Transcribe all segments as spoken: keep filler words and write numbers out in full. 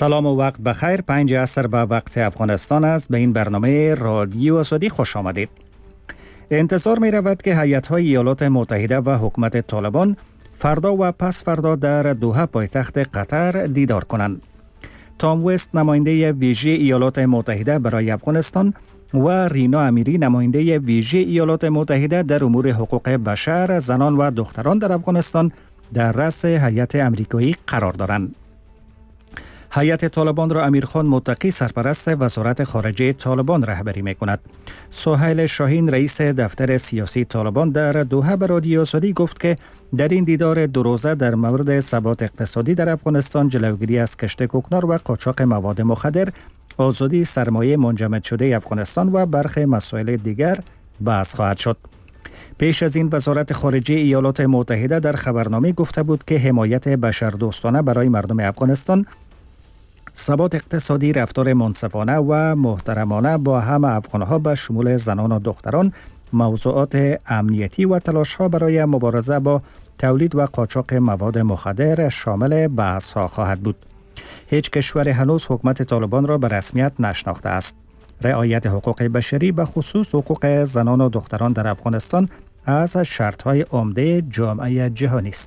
سلام و وقت بخیر. پنج عصر به وقت افغانستان است. به این برنامه رادیو آزادی خوش آمدید. انتظار می رود که هیئت‌های ایالات متحده و حکومت طالبان فردا و پس فردا در دوحه پایتخت قطر دیدار کنند. تام وست نماینده ویژه ایالات متحده برای افغانستان و رینا امیری نماینده ویژه ایالات متحده در امور حقوق بشر، زنان و دختران در افغانستان در رأس هیئت آمریکایی قرار دارند. هیئت طالبان را امیرخان متقی سرپرست وزارت خارجه طالبان رهبری می‌کند. سهیل شاهین رئیس دفتر سیاسی طالبان در دوحه به رادیو آزادی گفت که در این دیدار دو روزه در مورد ثبات اقتصادی در افغانستان، جلوگیری از کشت کوکنار و قاچاق مواد مخدر، آزادی سرمایه منجمد شده افغانستان و برخی مسائل دیگر بحث خواهد شد. پیش از این وزارت خارجه ایالات متحده در خبرنامه گفته بود که حمایت بشردوستانه برای مردم افغانستان، ثبات اقتصادی، رفتار منصفانه و محترمانه با همه افغانها به شمول زنان و دختران، موضوعات امنیتی و تلاش‌ها برای مبارزه با تولید و قاچاق مواد مخدر شامل بحث‌ها خواهد بود. هیچ کشور هنوز حکومت طالبان را به رسمیت نشناخته است. رعایت حقوق بشری به خصوص حقوق زنان و دختران در افغانستان از شرط‌های عمده جامعه جهانی است.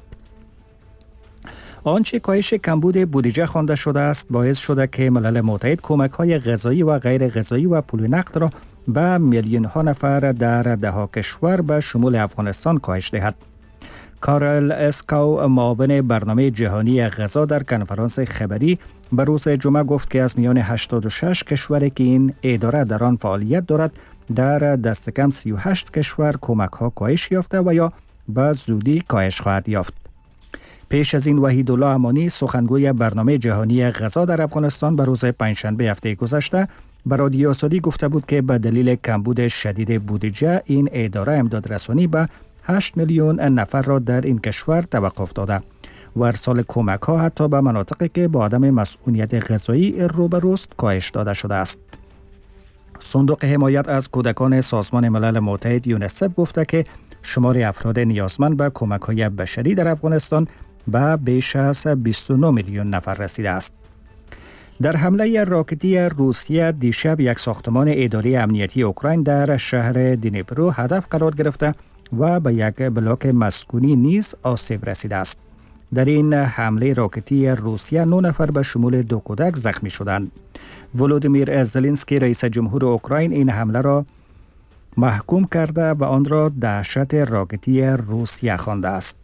آنچه کاهش کمبود بودجه خوانده شده است باعث شده که ملل متحد کمک‌های غذایی و غیر غذایی و پول نقد را به میلیون‌ها نفر در ده‌ها کشور به شمول افغانستان کاهش دهد. کارل اسکاو معاون برنامه جهانی غذا در کنفرانس خبری به روز جمعه گفت که از میان هشتاد و شش کشوری که این اداره در آن فعالیت دارد، در دست کم سی و هشت کشور کمک‌ها کاهش یافته و یا به زودی کاهش خواهد یافت. پیش از این وحیدالله امانی سخنگوی برنامه جهانی غذا در افغانستان به روز پنجشنبه هفته گذشته به رادیو آزادی گفته بود که به دلیل کمبود شدید بودجه این اداره امداد رسانی به هشت میلیون نفر را در این کشور توقف داده و ارسال کمک ها حتی به مناطقی که با عدم مسئولیت غذایی روبروست کاهش داده شده است. صندوق حمایت از کودکان سازمان ملل متحد یونیسف گفته که شمار افراد نیازمند به کمک های بشری در افغانستان به بیش از بیست و نه میلیون نفر رسیده است. در حمله راکتی روسیه دیشب یک ساختمان اداره امنیتی اوکراین در شهر دنیپرو هدف قرار گرفته و به یک بلاک مسکونی نیز آسیب رسیده است. در این حمله راکتی روسیه نه نفر به شمول دو کودک زخمی شدند. ولودیمیر زلنسکی رئیس جمهور اوکراین این حمله را محکوم کرده و آن را دهشت راکتی روسیه خوانده است.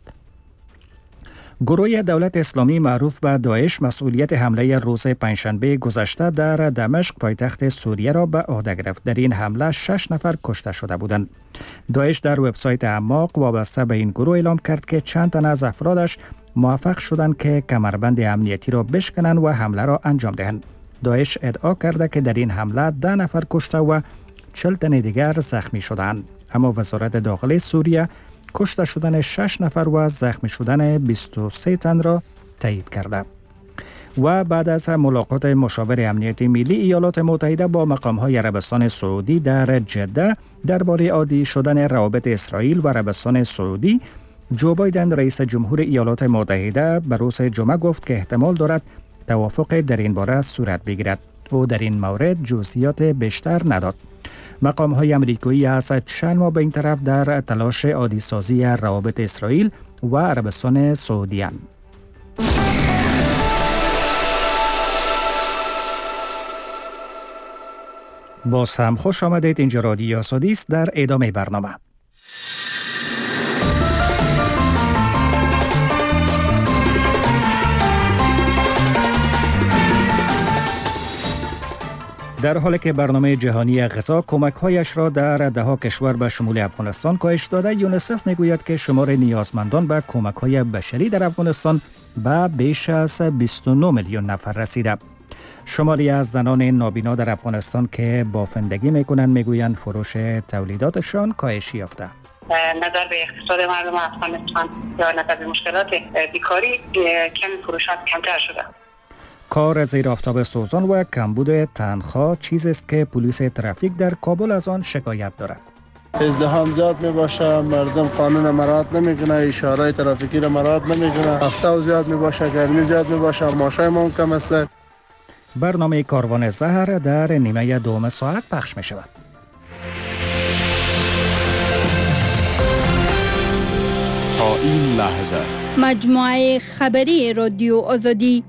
گروه دولت اسلامی معروف به داعش مسئولیت حمله روز پنجشنبه گذشته در دمشق پایتخت سوریه را به عهده گرفت. در این حمله شش نفر کشته شده بودند. داعش در وبسایت اعماق وابسته به این گروه اعلام کرد که چند تن از افرادش موفق شدند که کمربند امنیتی را بشکنند و حمله را انجام دهند. داعش ادعا کرده که در این حمله ده نفر کشته و چهل تن دیگر زخمی شدند. اما وزارت داخلی سوریه کشته شدن شش نفر و زخمی شدن بیست و سه تن را تایید کرده. و بعد از ملاقات مشاور امنیت ملی ایالات متحده با مقام‌های عربستان سعودی در جده درباره عادی شدن روابط اسرائیل و عربستان سعودی، جو بایدن رئیس جمهور ایالات متحده به روز جمعه گفت که احتمال دارد توافق در این باره صورت بگیرد. او در این مورد جزئیات بیشتر نداد. مقام‌های امریکایی از چند ماه به این طرف در تلاش عادی سازی روابط اسرائیل و عربستان سعودی اند. باز هم خوش آمدید. اینجا رادیو آزادی است. در ادامه برنامه در حالی که برنامه جهانی غذا کمک‌هایش را در ده‌ها کشور به شمول افغانستان کاهش داده، یونیسف میگوید که شمار نیازمندان به کمک‌های بشری در افغانستان به بیش از بیست و نه میلیون نفر رسیده. شماری از زنان نابینا در افغانستان که بافندگی میکنند میگویند فروش تولیداتشان کاهش یافته. نظر به اقتصاد مردم افغانستان یا نظر به مشکلات بیکاری کمی فروشات کمتر شده. کار زیر آفتاب سوزان و کمبود تنخواه چیزی است که پلیس ترافیک در کابل از آن شکایت دارد. ازدحام زیاد می باشه، مردم قانون مراعات نمیکنه، اشاره ترافیکی را مراعات نمیکنه، هفته زیاد می باشه، گرمی زیاد می باشه، معاشای ما کم است. برنامه کاروان زهر در نیمه دوم ساعت پخش می شود. تا این لحظه مجموعه خبری رادیو آزادی.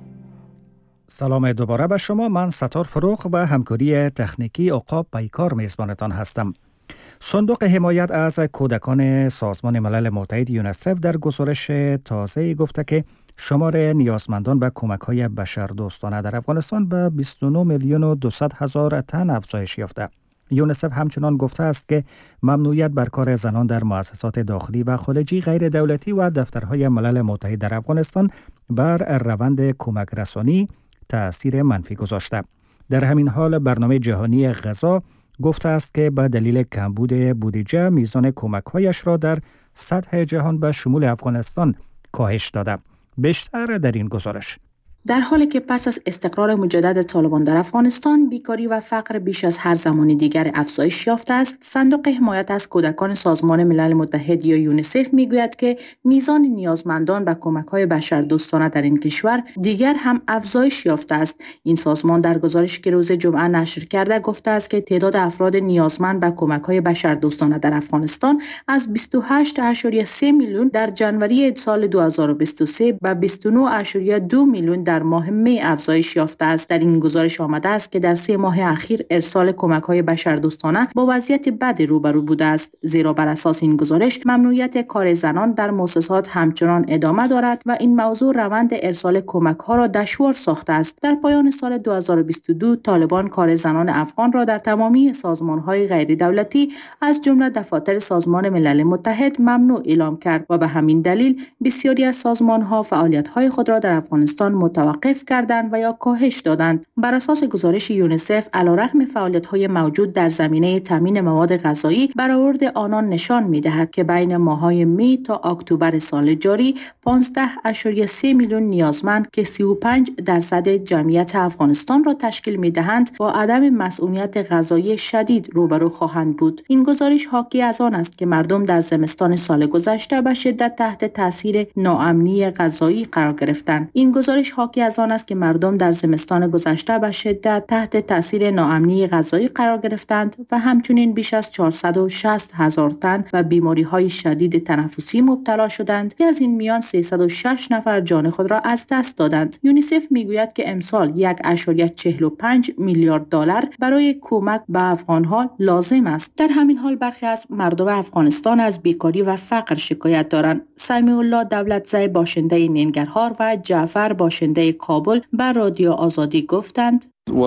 سلام دوباره به شما. من ستار فروغ و همکاری تکنیکی عقاب پیکار میزبانتان هستم. صندوق حمایت از کودکان سازمان ملل متحد یونیسف در گزارش تازه گفته که شمار نیازمندان به کمک‌های بشردوستانه در افغانستان به بیست و نه میلیون و دویست هزار تن افزایش یافته. یونیسف همچنان گفته است که ممنوعیت بر کار زنان در مؤسسات داخلی و خارجی غیر دولتی و دفترهای ملل متحد در افغانستان بر روند کمک رسانی تأثیر منفی گذاشته. در همین حال برنامه جهانی غذا گفته است که به دلیل کمبود بودجه میزان کمک‌هایش را در سطح جهان به شمول افغانستان کاهش داده. بیشتر در این گزارش. در حالی که پس از استقرار مجدد طالبان در افغانستان بیکاری و فقر بیش از هر زمان دیگر افزایش یافته است، صندوق حمایت از کودکان سازمان ملل متحد یا یونیسف میگوید که میزان نیازمندان به کمک‌های بشردوستانه در این کشور دیگر هم افزایش یافته است. این سازمان در گزارشی که روز جمعه نشر کرده گفته است که تعداد افراد نیازمند به کمک‌های بشردوستانه در افغانستان از بیست و هشت ممیز سه میلیون در جنوری سال دو هزار و بیست و سه به بیست و نه ممیز دو میلیون در ماه می افزایش یافته است. در این گزارش آمده است که در سه ماه اخیر ارسال کمک‌های بشردوستانه با وضعیت بد روبرو بوده است، زیرا بر اساس این گزارش ممنوعیت کار زنان در مؤسسات همچنان ادامه دارد و این موضوع روند ارسال کمک‌ها را دشوار ساخته است. در پایان سال دو هزار و بیست و دو طالبان کار زنان افغان را در تمامی سازمان‌های غیر دولتی از جمله دفاتر سازمان ملل متحد ممنوع اعلام کرد و به همین دلیل بسیاری از سازمان‌ها فعالیت‌های خود را در افغانستان متوقف کردند و یا کاهش دادند. بر اساس گزارش یونیسف، علیرغم فعالیت‌های موجود در زمینه تامین مواد غذایی، برآورد آنان نشان می‌دهد که بین ماه‌های می تا اکتبر سال جاری پانزده ممیز سه میلیون نیازمند که سی و پنج درصد جمعیت افغانستان را تشکیل می‌دهند با عدم مسئولیت غذایی شدید روبرو خواهند بود. این گزارش حاکی از آن است که مردم در زمستان سال گذشته به شدت تحت تاثیر ناامنی غذایی قرار گرفتند. این گزارش حاکی از آن است که مردم در زمستان گذشته به شدت تحت تاثیر ناامنی غذایی قرار گرفتند و همچنین بیش از چهارصد و شصت هزار تن و بیماری‌های شدید تنفسی مبتلا شدند که از این میان سیصد و شش نفر جان خود را از دست دادند. یونیسف میگوید که امسال یک ممیز چهل و پنج میلیارد دلار برای کمک به افغان‌ها لازم است. در همین حال برخی از مردم افغانستان از بیکاری و فقر شکایت دارند. سمیع الله دولتزی باشنده ننگرهار و جعفر باشنده کابل بر رادیو آزادی گفتند: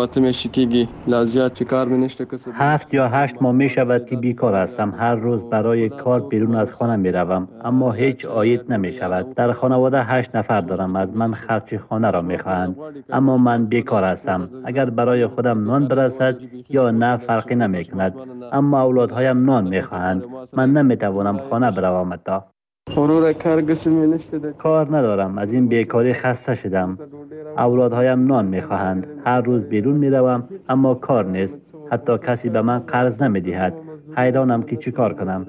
هفت یا هشت ماه می شود که بیکار هستم. هر روز برای کار بیرون از خانه می روم اما هیچ عاید نمی شود. در خانواده هشت نفر دارم. از من خرج خانه را می خواهند اما من بیکار هستم. اگر برای خودم نان برسد یا نه فرقی نمی کند، اما اولادهایم نان می خواهند. من نمی توانم خانه بروم. تا کار ندارم. از این بیکاری خسته شدم. اولادهایم نان میخواهند. هر روز بیرون میروم اما کار نیست. حتی کسی به من قرض نمیدهد. حیرانم که چی کار کنم.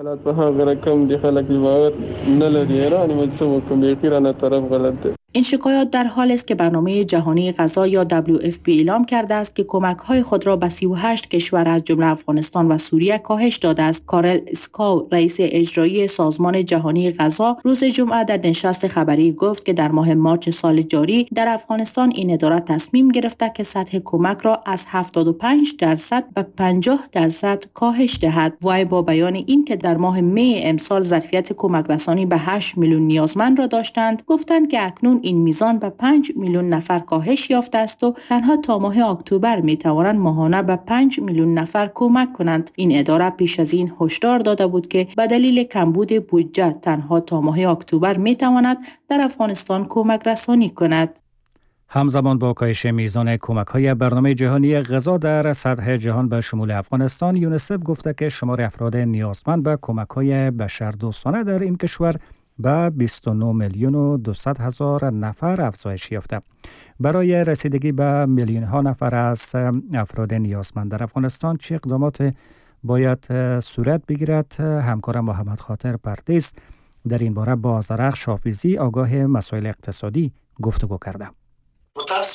این شکایات در حال است که برنامه جهانی غذا یا دبلیو اف پی اعلام کرده است که کمک‌های خود را به سی و هشت کشور از جمله افغانستان و سوریه کاهش داده است. کارل اسکاو، رئیس اجرایی سازمان جهانی غذا، روز جمعه در نشست خبری گفت که در ماه مارس سال جاری در افغانستان این اداره تصمیم گرفته که سطح کمک را از هفتاد و پنج درصد به پنجاه درصد کاهش دهد. وی با بیان این که در ماه می امسال ظرفیت کمک رسانی به هشت میلیون نیازمند را داشتند، گفتند که اکنون این میزان به پنج میلیون نفر کاهش یافته است و تنها تا ماه اکتبر می توانند ماهانه به پنج میلیون نفر کمک کنند. این اداره پیش از این هشدار داده بود که به دلیل کمبود بودجه تنها تا ماه اکتبر می تواند در افغانستان کمک رسانی کند. همزمان با کاهش میزان کمک‌های برنامه جهانی غذا در سطح جهان به شمول افغانستان، یونیسف گفته که شمار افراد نیازمند به کمک‌های بشردوستانه در این کشور به بیست و نه میلیون و دویست هزار نفر افزایش یافته. برای رسیدگی به میلیون ها نفر از افراد نیازمند در افغانستان چه اقدامات باید صورت بگیرد؟ همکارم محمد خاطر پردیس در این باره با زرخش حافظی آگاه مسائل اقتصادی گفتگو کرده. متاسف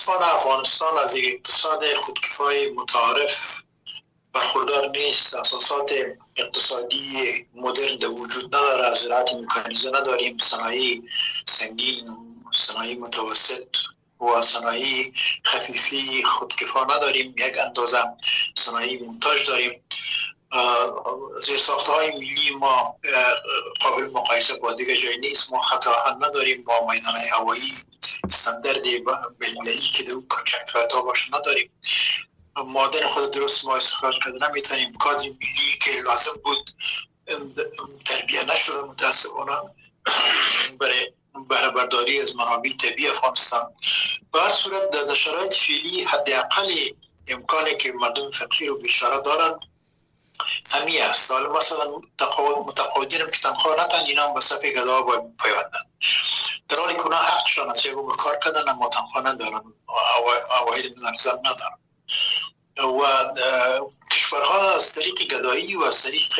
متاسفانه افغانستان از یک اقتصاد خودکفای متعارف برخوردار نیست. اساسات اقتصادی مدرن در وجود نداره. زراعت مکانیزه نداریم، صنایع سنگین، صنایع متوسط و صنایع خفیفی خودکفا نداریم. یک اندازه صنایع منتاج داریم. زیرساخت‌های ملی ما قابل مقایسه با دیگر جای نیست. ما خط آهن نداریم، ما میدان‌های هوایی استاندارد بین‌المللی که در کوچک فلات‌ها باشه نداریم. معادن خود درست ما استخراج کرده نمیتونیم. کادر ملی که لازم بود تربیه نشده متاسفانه برای بهره برداری از منابع طبیعی افغانستان. به هر صورت در شرایط فعلی حداقل امکانی که مردم فقیر و بیچاره دارن همی است. حالا مثلا متقاعدین که تنخواه نتن، اینا هم به صف گدا باید پیوندن، در حالی که اونا حقشان است یکو به کار کردن اما تنخواه ندارن، عواید منظم ندارن. و کشورها از طریق گدایی و از طریق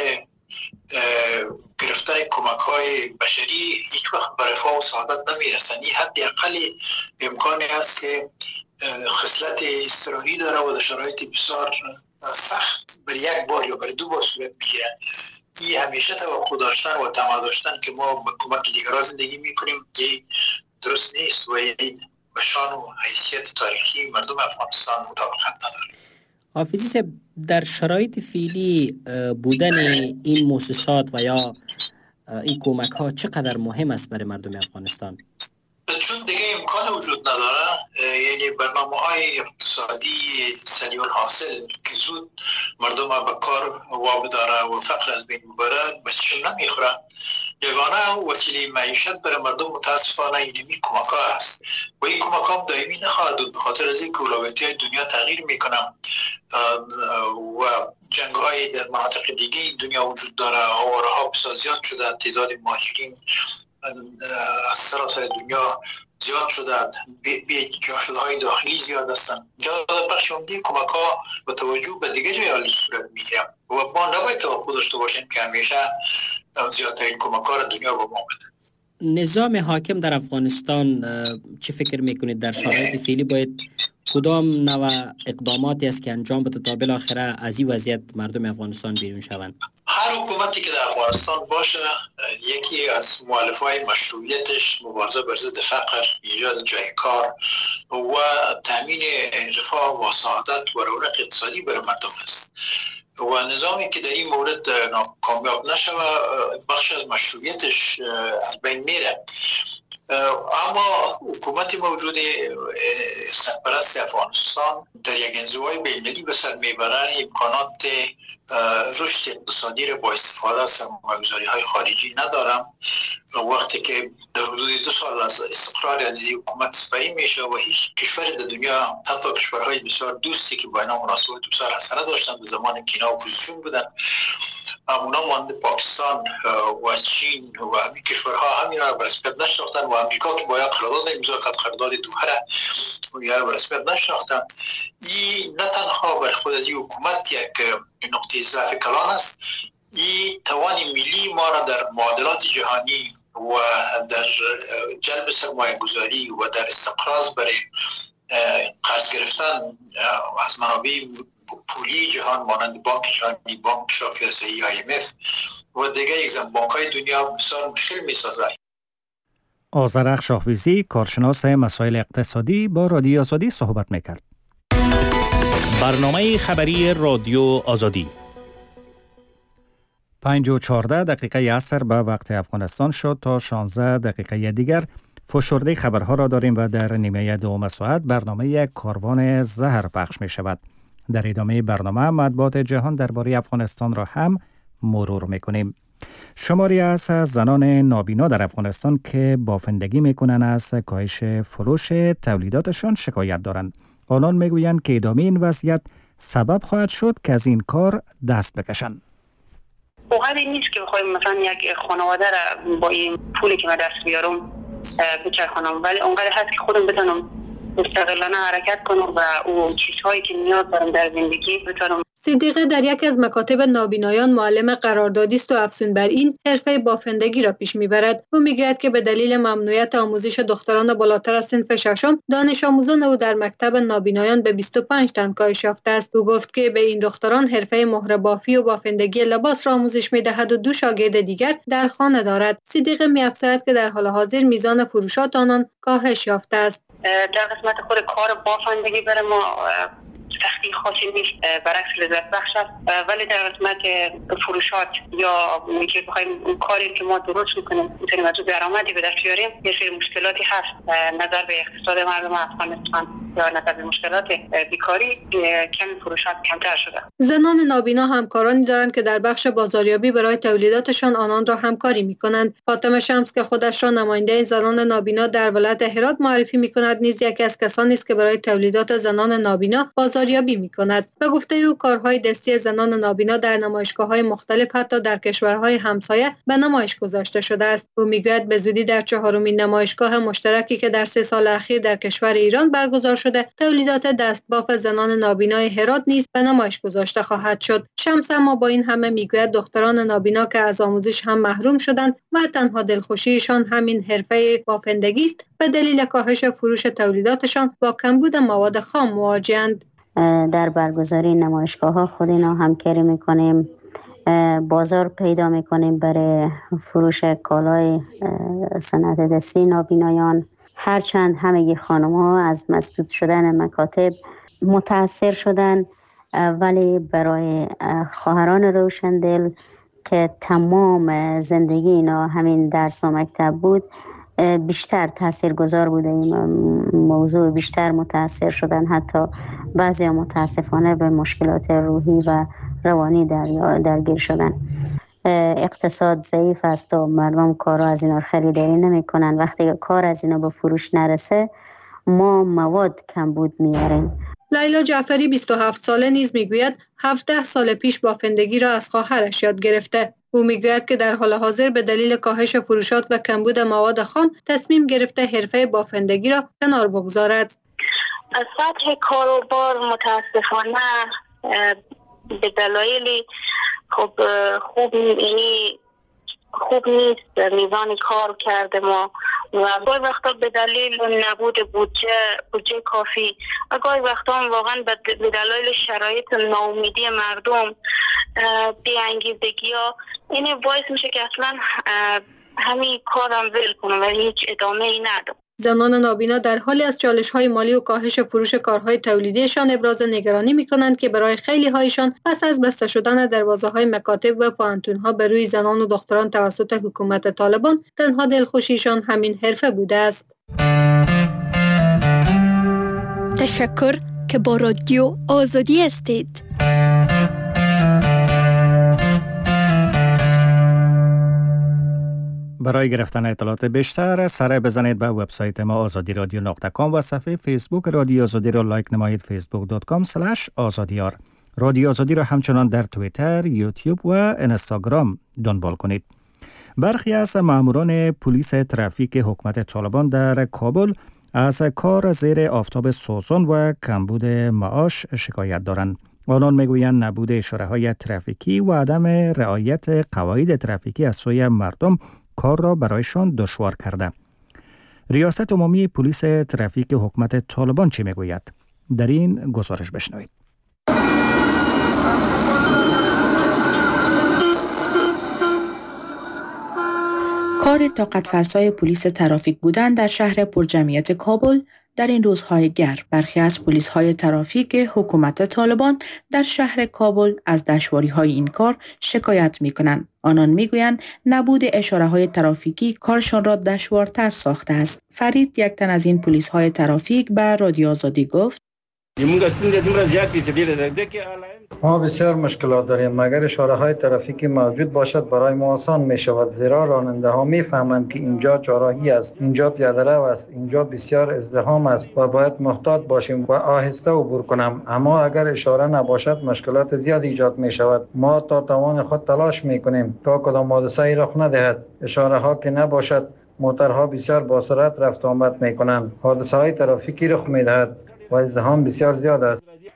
گرفتن کمک های بشری هیچ وقت به رفاه و سعادت نمیرسن. این حداقل امکانی است که خصلت اضطراری داره و در شرایط بسیار سخت بر یک بار یا بر دو بار صورت میگیرن. این همیشه توقع داشتن و طمع داشتن که ما به کمک دیگران زندگی میکنیم که درست نیست و این به شان و حیثیت تاریخی مردم افغانستان مطابقت نداره. حافظی صاحب، در شرایط فعلی بودن این مؤسسات و یا این کمک ها چقدر مهم است برای مردم افغانستان؟ چون دیگه امکان وجود نداره، یعنی برنامه های اقتصادی سریع حاصل که زود مردم به کار وابداره و فقر از بین ببره بچشم نمیخوره. یگانه وسیله معیشت برای مردم متاسفانه اینمی کمک ها است و این کمک ها دائمی نخواهد بود، به خاطر از اینکه اولویتی های دنیا تغییر میکنن و جنگ های در مناطق دیگه دنیا وجود داره. آواره ها بسیار زیاد شده، تعداد مهاجرین از سراسر دنیا زیاد شده، بی جا شده های داخلی زیاد هستن. جا بخش عمده کمک ها با توجه به دیگه جای حالی صورت میگیرن و ما نباید توقع داشته باشیم که همیشه زیادترین کمک ها را دنیا به ما بده. نظام حاکم در افغانستان چه فکر میکنید در شرایط فعلی باید کدام نوع اقداماتی است که انجام بده تا بالاخره از این وضعیت مردم افغانستان بیرون شوند؟ هر حکومتی که در افغانستان باشه یکی از مؤلفه‌های مشروعیتش مبارزه بر ضد فقر، ایجاد جای کار و تامین رفاه و سعادت و رونق اقتصادی برای مردم است و نظامی که در این مورد کامیاب نشه بخش از مشروعیتش از بین میره. اما حکومت موجود سرپرست افغانستان در یک انزوای بین‌المللی به سر میبره، امکانات رشد اقتصادی را با استفاده از سرمایه‌گذاری های خارجی ندارم. وقتی که در حدود دو سال از استقرار از حکومت سپری میشه و هیچ کشور در دنیا، حتی کشورهای بسیار دوستی که با اینا مناسبات بسیار حسنه داشتن به زمان که اینا اپوزیسیون بودن، اونا مانده پاکستان و چین و همین کشورها همین را به رسمیت نشناختن و امریکا که باید قرارداد امضا کرد، قرارداد دوحه و یا به رسمیت نشناختن. این نه تنها بر خود از این حکومت یک نقطه ضعف کلان است، این توان ملی ما را در معادلات جهانی و در جلب سرمایه گذاری و در استقراض برای قرض گرفتن از منابع پولی جهان مانند بانک جهانی، بانک شافی آسیایی، آی ام اف و دیگر اگزم بانک های دنیا بسیار مشکل می سازد. آذرخش حافظی، کارشناس مسائل اقتصادی، با رادیو آزادی صحبت میکرد. برنامه خبری رادیو آزادی. پنج و چهارده دقیقه عصر به وقت افغانستان شد. تا شانزده دقیقه دیگر فشرده خبرها را داریم و در نیمه دوم ساعت برنامه کاروان زهر پخش می شود. در ادامه برنامه مطبوعات جهان درباره افغانستان را هم مرور می کنیم. شماری از زنان نابینا در افغانستان که بافندگی می کنند از کاهش فروش تولیداتشان شکایت دارند. آنان می گویند که ادامه این وضعیت سبب خواهد شد که از این کار دست بکشند. واقعا این نیست که بخوایم مثلا یک خانواده را با این پولی که من دست بیارم بچرخانم، ولی اونقدر هست که خودم بتونم مستقلانه حرکت کنم و او چیزهایی که نیاز دارم در زندگی بتونم صدیقه در یکی از مکاتب نابینایان معلم قراردادی است و افزون بر این حرفه بافندگی را پیش میبرد. او میگوید که به دلیل ممنوعیت آموزش دختران بالاتر از صنف ششم، دانش آموزان او در مکتب نابینایان به بیست و پنج تن کاهش یافته است. او گفت که به این دختران حرفه مهره بافی و بافندگی لباس را آموزش میدهد و دو شاگرد دیگر در خانه دارد. صدیقه می‌افزاید که در حال حاضر میزان فروشات آنان کاهش یافته است. در قسمت خود کار بافندگی برای ما سختی خاصی نیست، برعکس لذت بخش است، ولی در قسمت فروشات یا اینکه بخوایم اون کاری که ما درست میکنیم میتونیم از درآمدی به دست بیاریم، یه سری مشکلاتی هست نظر به اقتصاد مردم افغانستان یا نظر به مشکلات بیکاری، کم فروشات کمتر شده. زنان نابینا همکارانی دارند که در بخش بازاریابی برای تولیداتشان آنان را همکاری میکنند. فاطمه شمس که خودش را نماینده زنان نابینا در ولایت هرات معرفی میکند، نیز یکی از کسانی است که برای تولیدات زنان نابینا بازاریابی میکند. به گفته او کارهای دستی زنان نابینا در نمایشگاه‌های مختلف حتی در کشورهای همسایه به نمایش گذاشته شده است. او میگوید به زودی در چهارمین نمایشگاه مشترکی که در سه سال اخیر در کشور ایران برگزار شده، تولیدات دستباف زنان نابینای هرات نیز به نمایش گذاشته خواهد شد. شمس اما با این همه میگوید دختران نابینا که از آموزش هم محروم شدند و تنها دلخوشیشان همین حرفه بافندگی است، به دلیل کاهش فروش تولیداتشان با کمبود مواد خام مواجه‌اند. در برگزاری نمایشگاه ها خود اینا همکاری میکنیم، بازار پیدا میکنیم برای فروش کالای صنعت دستی نابینایان. هرچند همه خانم ها از مسدود شدن مکاتب متاثر شدن، ولی برای خواهران روشندل که تمام زندگی اینا همین درس و مکتب بود، بیشتر تاثیرگذار بوده این موضوع، بیشتر متاثر شدن. حتی بعضی متاسفانه به مشکلات روحی و روانی در درگیر شدن. اقتصاد ضعیف است و مردم کارا از اینا خریداری نمی کنن. وقتی کار از اینا به فروش نرسه، ما مواد کم بود میاریم. لیلا جعفری بیست و هفت ساله نیز میگوید هفده سال پیش بافندگی را از خواهرش یاد گرفته. او میگوید که در حال حاضر به دلیل کاهش فروشات و کمبود مواد خام تصمیم گرفته حرفه بافندگی را کنار بگذارد. از سطح کاروبار متاسفانه به دلایلی خب خوب یعنی خوب نیست میزان کار کرده ما و گاهی وقتا به دلیل نبود بودجه بودجه کافی و گاهی وقتا واقعا به دلیل شرایط ناامیدی مردم بی‌انگیزگی ها این باعث میشه که اصلا همین کارم ول کنم و هیچ ادامه ای ندم. زنان نابینا در حالی از چالش‌های مالی و کاهش فروش کارهای تولیدیشان ابراز نگرانی می‌کنند که برای خیلی هایشان پس از بسته شدن دروازه‌های مکاتب و پوهنتون‌ها به روی زنان و دختران توسط حکومت طالبان، تنها دلخوشیشان همین حرفه بوده است. تشکر که با رادیو آزادی هستید. برای گرفتن اطلاعات بیشتر سر بزنید به وبسایت ما آزادی رادیو نقطه کام و صفحه فیسبوک رادیو آزادی را لایک نمایید فیسبوک دات کام اسلش آزادیار. رادیو آزادی را همچنان در توییتر، یوتیوب و اینستاگرام دنبال کنید. برخی از ماموران پلیس ترافیک حکومت طالبان در کابل از کار زیر آفتاب سوزان و کمبود معاش شکایت دارند. آنان میگویند نبود اشاره‌های ترافیکی و عدم رعایت قواعد ترافیکی از سوی مردم کار را برایشان دشوار کرده. ریاست عمومی پلیس ترافیک حکومت طالبان چی میگوید؟ در این گزارش بشنوید. کار طاقت فرسای پلیس ترافیک بودن در شهر پرجمعیت کابل در این روزهای گرم. برخی از پلیس‌های ترافیک حکومت طالبان در شهر کابل از دشواری‌های این کار شکایت می‌کنند. آنان می‌گویند نبود اشاره‌های ترافیکی کارشان را دشوارتر ساخته است. فرید، یک تن از این پلیس‌های ترافیک، به رادیو آزادی گفت: ما بسیار مشکلات داریم، مگر اشاره های ترافیکی موجود باشد برای ما آسان می شود، زیرا راننده ها می فهمند که اینجا چهارراهی است، اینجا پیاده رو است، اینجا بسیار ازدحام است و باید محتاط باشیم و آهسته عبور کنم. اما اگر اشاره نباشد مشکلات زیاد ایجاد می شود. ما تا توان خود تلاش می کنیم تا کدام حادثه‌ای رخ ندهد. اشاره ها که نباشد موتورها بسیار با سرعت رفت آمد می کنند، حادثه های ترافیکی رخ می دهد و ازدحام بسیار زیاد است.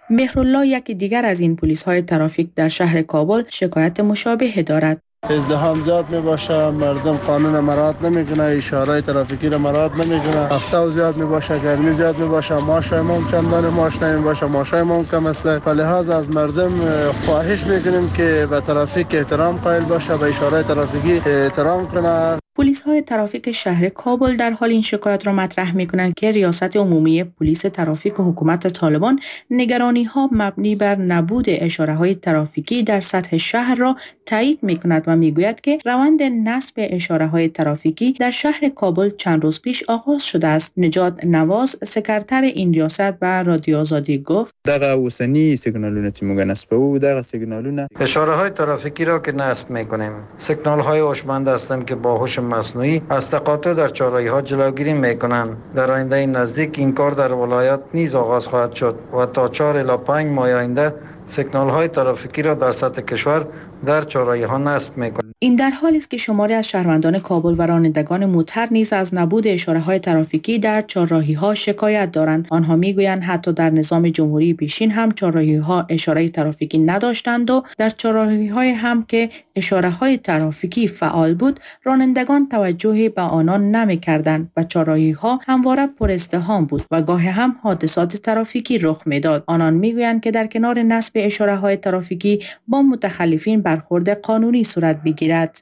مهرالله یکی دیگر از این پلیس های ترافیک در شهر کابل شکایت مشابه دارد. ازدحام زیاد می باشه، مردم قانون مراعات نمیکنه، اشاره ترافیکی را مراعات نمیکنه، هفته زیاد می باشه، گرمی زیاد می باشه، معاشای ما چندان معاش نمی باشه، معاشای ما کم است. فلحاظ از مردم خواهش میکنیم که به ترافیک احترام قائل باشه، به اشاره ترافیکی احترام کنه. پلیس های ترافیک شهر کابل در حال این شکایت را مطرح می کنند که ریاست عمومی پلیس ترافیک و حکومت طالبان نگرانی ها مبنی بر نبود اشاره های ترافیکی در سطح شهر را تایید می کند و می گوید که روند نصب اشاره های ترافیکی در شهر کابل چند روز پیش آغاز شده است. نجات نواز سکرتر این ریاست به رادیو آزادی گفت: دغه اوسنی سیگنالونه چې موږ نصبو دغه سیگنالونه اشاره های ترافیکی را که نصب می کنیم، سیگنال های هوشمند هستند که با هوش مصنوعی از تقاطع در چهارراهی ها جلوگیری میکنند. در آینده نزدیک این کار در ولایت نیز آغاز خواهد شد و تا چهار الی پنج ماه آینده سیگنال های ترافیکی را در سطح کشور در چهارراهی ها نصب میکنند. این در حالی است که شماری از شهروندان کابل و رانندگان موتر نیز از نبود اشاره های ترافیکی در چهارراهی ها شکایت دارند. آنها میگویند حتی در نظام جمهوری پیشین هم چهارراهی ها اشاره ترافیکی نداشتند و در چهارراهی های هم که اشاره های ترافیکی فعال بود رانندگان توجهی به آنان نمیکردند و چهارراهی ها همواره پر ازدحام بود و گاهی هم حادثات ترافیکی رخ میداد. آنان میگویند که در کنار نصب اشاره های ترافیکی با متخلفین برخورد قانونی صورت بگیرد.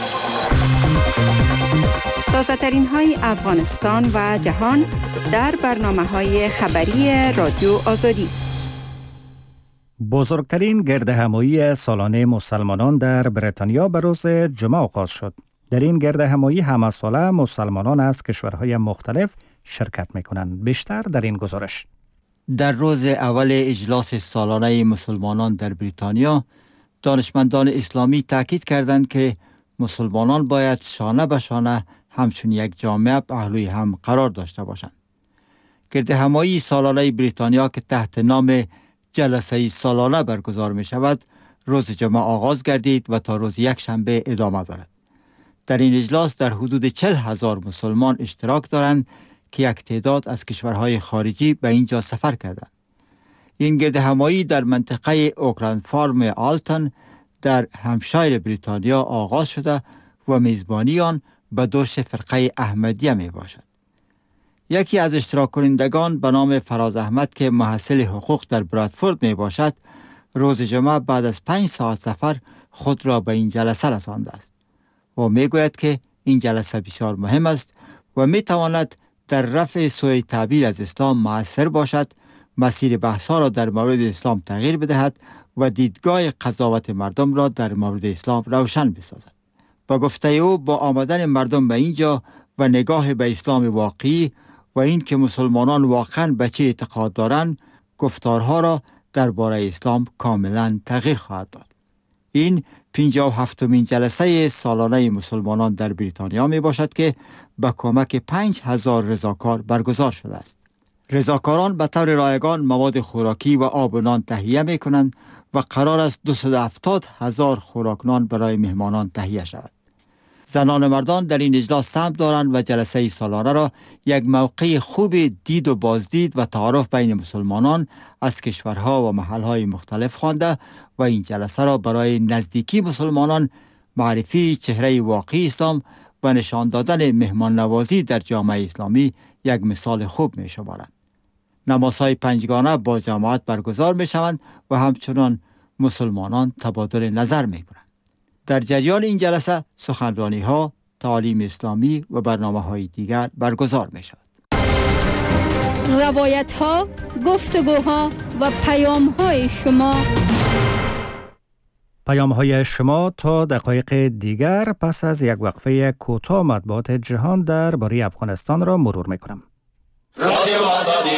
تازه ترین های افغانستان و جهان در برنامه های خبری رادیو آزادی. بزرگترین گردهمایی سالانه مسلمانان در بریتانیا به روز جمعه آغاز شد. در این گردهمایی همه ساله مسلمانان از کشورهای مختلف شرکت می‌کنند. بیشتر در این گزارش. در روز اول اجلاس سالانه مسلمانان در بریتانیا، دانشمندان اسلامی تاکید کردند که مسلمانان باید شانه به شانه همچون یک جامعه پهلوی هم قرار داشته باشند. گردهمایی سالانه بریتانیا که تحت نام جلسه سالانه برگزار می شود، روز جمعه آغاز گردید و تا روز یک شنبه ادامه دارد. در این اجلاس در حدود چهل هزار مسلمان اشتراک دارند که یک تعداد از کشورهای خارجی به اینجا سفر کردند. این گردهمایی در منطقه اوکلند فارم آلتن در همشایر بریتانیا آغاز شده و میزبانی آن به دوش فرقه احمدیه می باشد. یکی از اشتراک کنندگان به نام فراز احمد که محصل حقوق در برادفورد می باشد، روز جمعه بعد از پنج ساعت سفر خود را به این جلسه رسانده است و می گوید که این جلسه بسیار مهم است و می تواند در رفع سوء تعبیر از اسلام مؤثر باشد، مسیر بحث‌ها را در مورد اسلام تغییر بدهد و دیدگاه قضاوت مردم را در مورد اسلام روشن بسازد. با گفته او با آمدن مردم به اینجا و نگاه به اسلام واقعی و این که مسلمانان واقعاً به چه اعتقاد دارند، گفتارها را درباره اسلام کاملاً تغییر خواهد داد. این پنجاه و هفتمین جلسه سالانه مسلمانان در بریتانیا می باشد که با کمک پنج هزار رضاکار برگزار شده است. رضاکاران به طور رایگان مواد خوراکی و آب و نان تهیه می کنند و قرار است دویست و هفتاد هزار خوراکنان برای مهمانان تهیه شود. زنان و مردان در این اجلاس سهم دارند و جلسه سالانه را یک موقع خوب دید و بازدید و تعارف بین مسلمانان از کشورها و محلهای مختلف خوانده و این جلسه را برای نزدیکی مسلمانان، معرفی چهره واقعی اسلام و نشان دادن مهمان نوازی در جامعه اسلامی یک مثال خوب می شمارند. نمازهای پنجگانه با جماعت برگزار می شوند و همچنان مسلمانان تبادل نظر می کنند. در جریان این جلسه سخنرانی ها، تعالیم اسلامی و برنامه های دیگر برگزار می شود. روایت ها، گفتگوها و پیام های شما پیام های شما تا دقایق دیگر پس از یک وقفه کوتاه مطبوعات جهان در باره افغانستان را مرور می کنم. رادیو آزادی.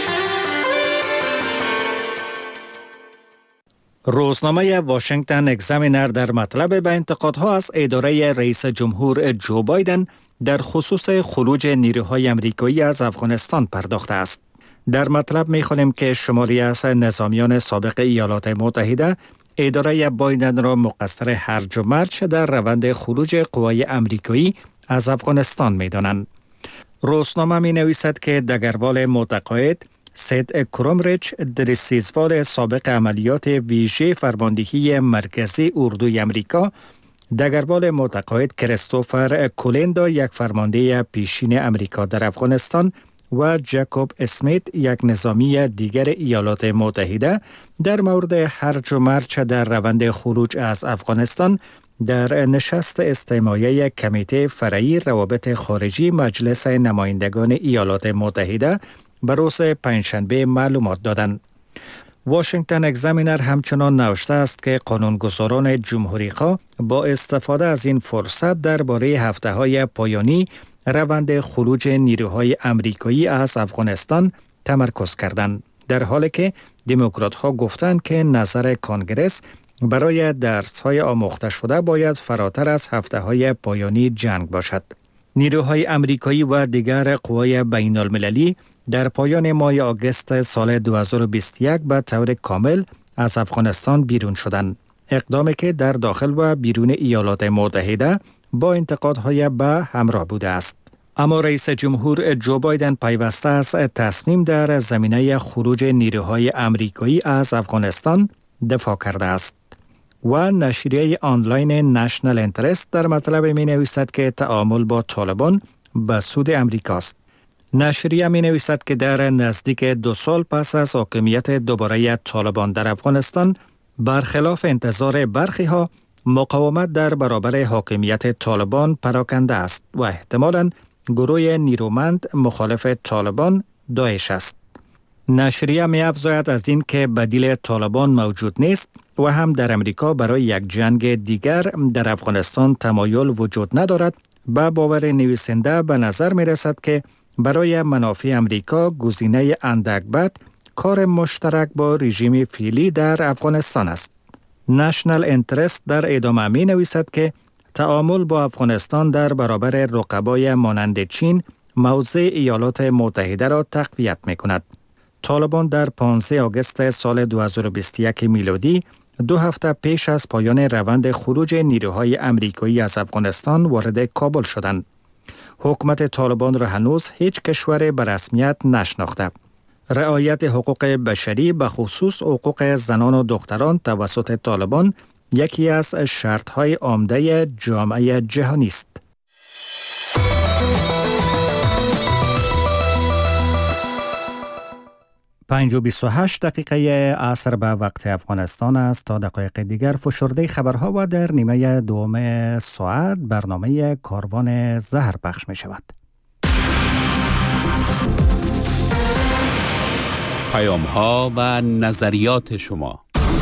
روزنامه واشنگتن اگزامینر در مطلب به انتقادها از اداره رئیس جمهور جو بایدن در خصوص خروج نیروهای امریکایی از افغانستان پرداخته است. در مطلب می‌خوانیم که شماری از نظامیان سابق ایالات متحده اداره بایدن را مقصر هرج و مرج در روند خروج قوای امریکایی از افغانستان می‌دانند. روزنامه می‌نویسد که دگروال متقاعد سید کرومریچ درسیزوار سابق عملیات ویژه فرماندهی مرکزی اردوی امریکا، دگروال متقاعد کریستوفر کولندو یک فرمانده پیشین امریکا در افغانستان و جاکوب اسمیت یک نظامی دیگر ایالات متحده در مورد هرج و مرج در روند خروج از افغانستان در نشست استماعی کمیته فرعی روابط خارجی مجلس نمایندگان ایالات متحده به روز پنجشنبه معلومات دادند. واشنگتن اگزامینر همچنان نوشته است که قانونگذاران جمهوری‌خواه با استفاده از این فرصت درباره هفته‌های پایانی روند خروج نیروهای آمریکایی از افغانستان تمرکز کردند، در حالی که دموکرات‌ها گفتند که نظر کنگرس برای درس‌های آموخته شده باید فراتر از هفته‌های پایانی جنگ باشد. نیروهای آمریکایی و دیگر قوای بین‌المللی در پایان ماه آگوست سال دو هزار و بیست و یک به طور کامل از افغانستان بیرون شدند. اقدامی که در داخل و بیرون ایالات متحده با انتقادهای به همراه بوده است. اما رئیس جمهور جو بایدن پیوسته از تصمیم در زمینه خروج نیروهای آمریکایی از افغانستان دفاع کرده است و نشریه آنلاین نشنل انترست در مطلب می نویسد که تعامل با طالبان به سود امریکاست. نشریه می نویسد که در نزدیک دو سال پس از حاکمیت دوباره طالبان در افغانستان، برخلاف انتظار برخی ها، مقاومت در برابر حاکمیت طالبان پراکنده است و احتمالاً گروه نیرومند مخالف طالبان داعش است. نشریه می افزاید از این که بدیل طالبان موجود نیست و هم در امریکا برای یک جنگ دیگر در افغانستان تمایل وجود ندارد. به باور نویسنده به نظر می رسد که برای منافع امریکا گزینه اندک بد کار مشترک با رژیم فعلی در افغانستان است. نشنل انترست در ادامه می نویسد که تعامل با افغانستان در برابر رقبای مانند چین موضع ایالات متحده را تقویت می کند. طالبان در پانزده آگوست سال دو هزار و بیست و یک میلادی، دو هفته پیش از پایان روند خروج نیروهای آمریکایی از افغانستان وارد کابل شدند. حکومت طالبان را هنوز هیچ کشور به رسمیت نشناخته. رعایت حقوق بشری به خصوص حقوق زنان و دختران توسط طالبان یکی از شرط‌های عمده جامعه جهانی است. پنج و بیست و هشت دقیقه عصر به وقت افغانستان است. تا دقایق دیگر فشرده خبرها و در نیمه دوم ساعت برنامه کاروان زهر پخش می شود. پیام ها و نظریات شما.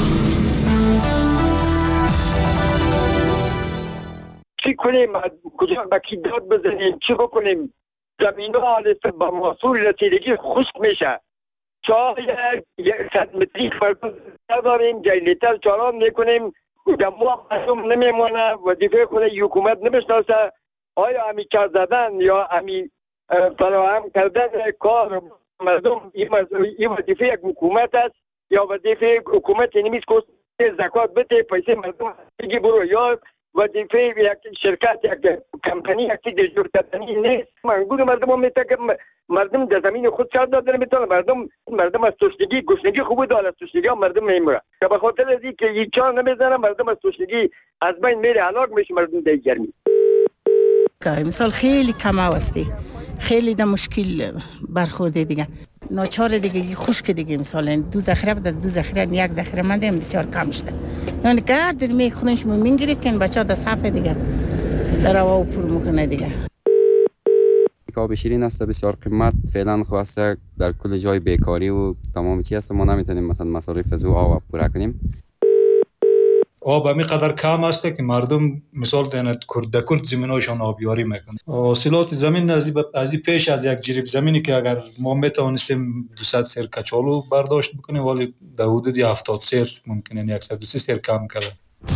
چی کنیم؟ کجا با کی داد بزنیم؟ چی بکنیم؟ زمین ها با محصول رسیدگی خشک میشه. شاید یک صد متری فرق نداریم، جایلیتر چالان میکنیم، دموع مردم نمیمونه، وظیفه خود حکومت نمیشناسه. آیا همی کار زدن یا همی فراهم کردن کار مردم این وظیفه یک حکومت است یا وظیفه حکومت نمیست که زکات بده پیسه مردم بگی برو، یا وظیفه یک شرکت یک کمپانی یک چیز جور کردنی نیست. منگور مردم هم میتونه که مردم در زمین خود کار دادن میتونه، مردم مردم از تشنگی گشنگی خوب داره، از تشنگی هم مردم نمیمونه که به خاطر از اینکه یک چار نمیزنه مردم از تشنگی از بین میره، هلاک میشه مردم در گرمی. مثال خیلی کم هستی، خیلی در مشکل برخورده دیگه، ناچار دیگه خشک دیگه، مثلا دو ذخیره بعد از دو ذخیره یک ذخیره مونده بسیار کم شده. یعنی گرد می خونش میگیرید که بچا در صفه دیگه در هوا پر میکنه دیگه. آب شیرین است بسیار قیمت، فعلا خواسته در کل جای بیکاری و تمام چیز است، ما نمیتونیم مثلا مصارف از او آب پورا کنیم. آب همی قدر کم است که مردم مثال دینه کرد کرد زمیناشان آبیاری میکنه. حاصلات زمین از این پیش از یک جریب زمینی که اگر ما میتوانستیم دویست سیر کچالو برداشت بکنیم، ولی در حدود هفتاد سیر ممکنه صد و سی سیر کم کرده.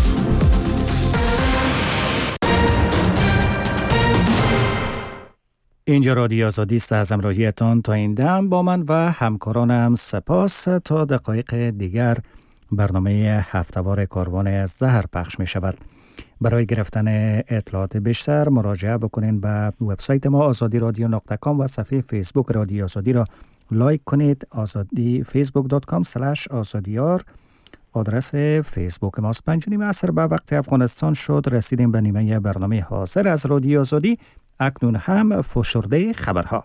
اینجا رادیو آزادی است. از همراهیتان تا این دم با من و همکارانم سپاس. تا دقایق دیگر برنامه هفته‌وار کاروان زهر پخش می شود. برای گرفتن اطلاعات بیشتر مراجعه بکنین به وبسایت ما آزادی رادیو نقطه کام و صفحه فیسبوک رادیو آزادی را لایک کنید. آزادی فیسبوک دات کام اسلش آزادیار آدرس فیسبوک ماست. پنج نیم عصر به وقت افغانستان شد. رسیدیم به نیمه برنامه حاضر از رادیو آزادی. اکنون هم فشرده خبرها.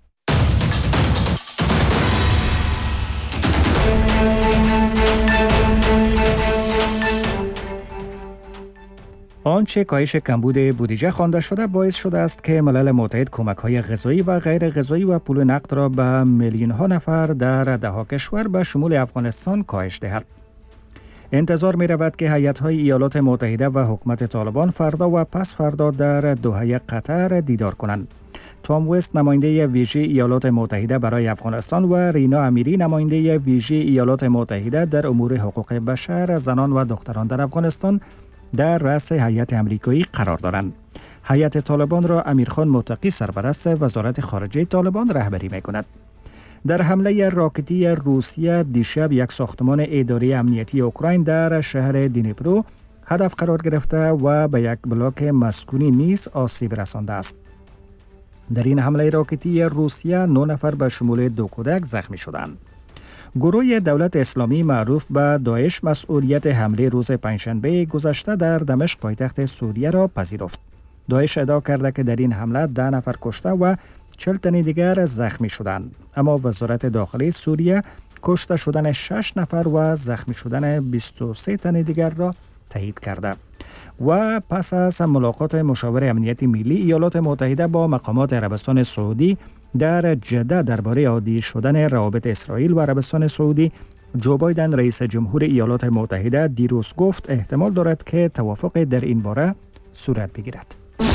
آنچه کاهش کمبود بودجه خوانده شده باعث شده است که ملل متحد کمک‌های غذایی و غیر غذایی و پول نقد را به میلیون‌ها نفر در ده‌ها کشور به شمول افغانستان کاهش دهد. انتظار می رود که هیئت‌های ایالات متحده و حکومت طالبان فردا و پس فردا در دوحه قطر دیدار کنند. تام وست نماینده ویژه ایالات متحده برای افغانستان و رینا امیری نماینده ویژه ایالات متحده در امور حقوق بشر، زنان و دختران در افغانستان در رأس هیئت امریکایی قرار دارند. هیئت طالبان را امیرخان متقی سرپرست وزارت خارجه طالبان رهبری می‌کند. در حمله راکتی روسیه دیشب یک ساختمان اداره امنیتی اوکراین در شهر دینیپرو هدف قرار گرفته و به یک بلاک مسکونی نیز آسیب رسانده است. در این حمله راکتی روسیه نه نفر به شمول دو کودک زخمی شدند. گروه دولت اسلامی معروف به داعش مسئولیت حمله روز پنجشنبه گذشته در دمشق پایتخت سوریه را پذیرفت. داعش ادعا کرده که در این حمله ده نفر کشته و چهل تن دیگر زخمی شدند، اما وزارت داخلی سوریه کشته شدن شش نفر و زخمی شدن بیست و سه تن دیگر را تایید کرده. و پس از ملاقات مشاور امنیت ملی ایالات متحده با مقامات عربستان سعودی در جده درباره عادی شدن روابط اسرائیل و عربستان سعودی، جو بایدن رئیس جمهور ایالات متحده دیروز گفت احتمال دارد که توافق در این باره صورت بگیرد.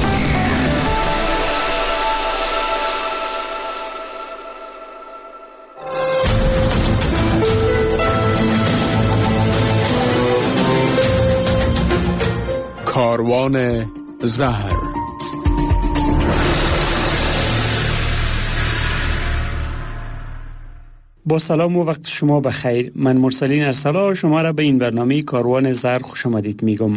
کاروان زهر. با سلام و وقت شما بخیر. من مرسلین ارسلا شما را به این برنامه کاروان زهر خوش آمدید میگم.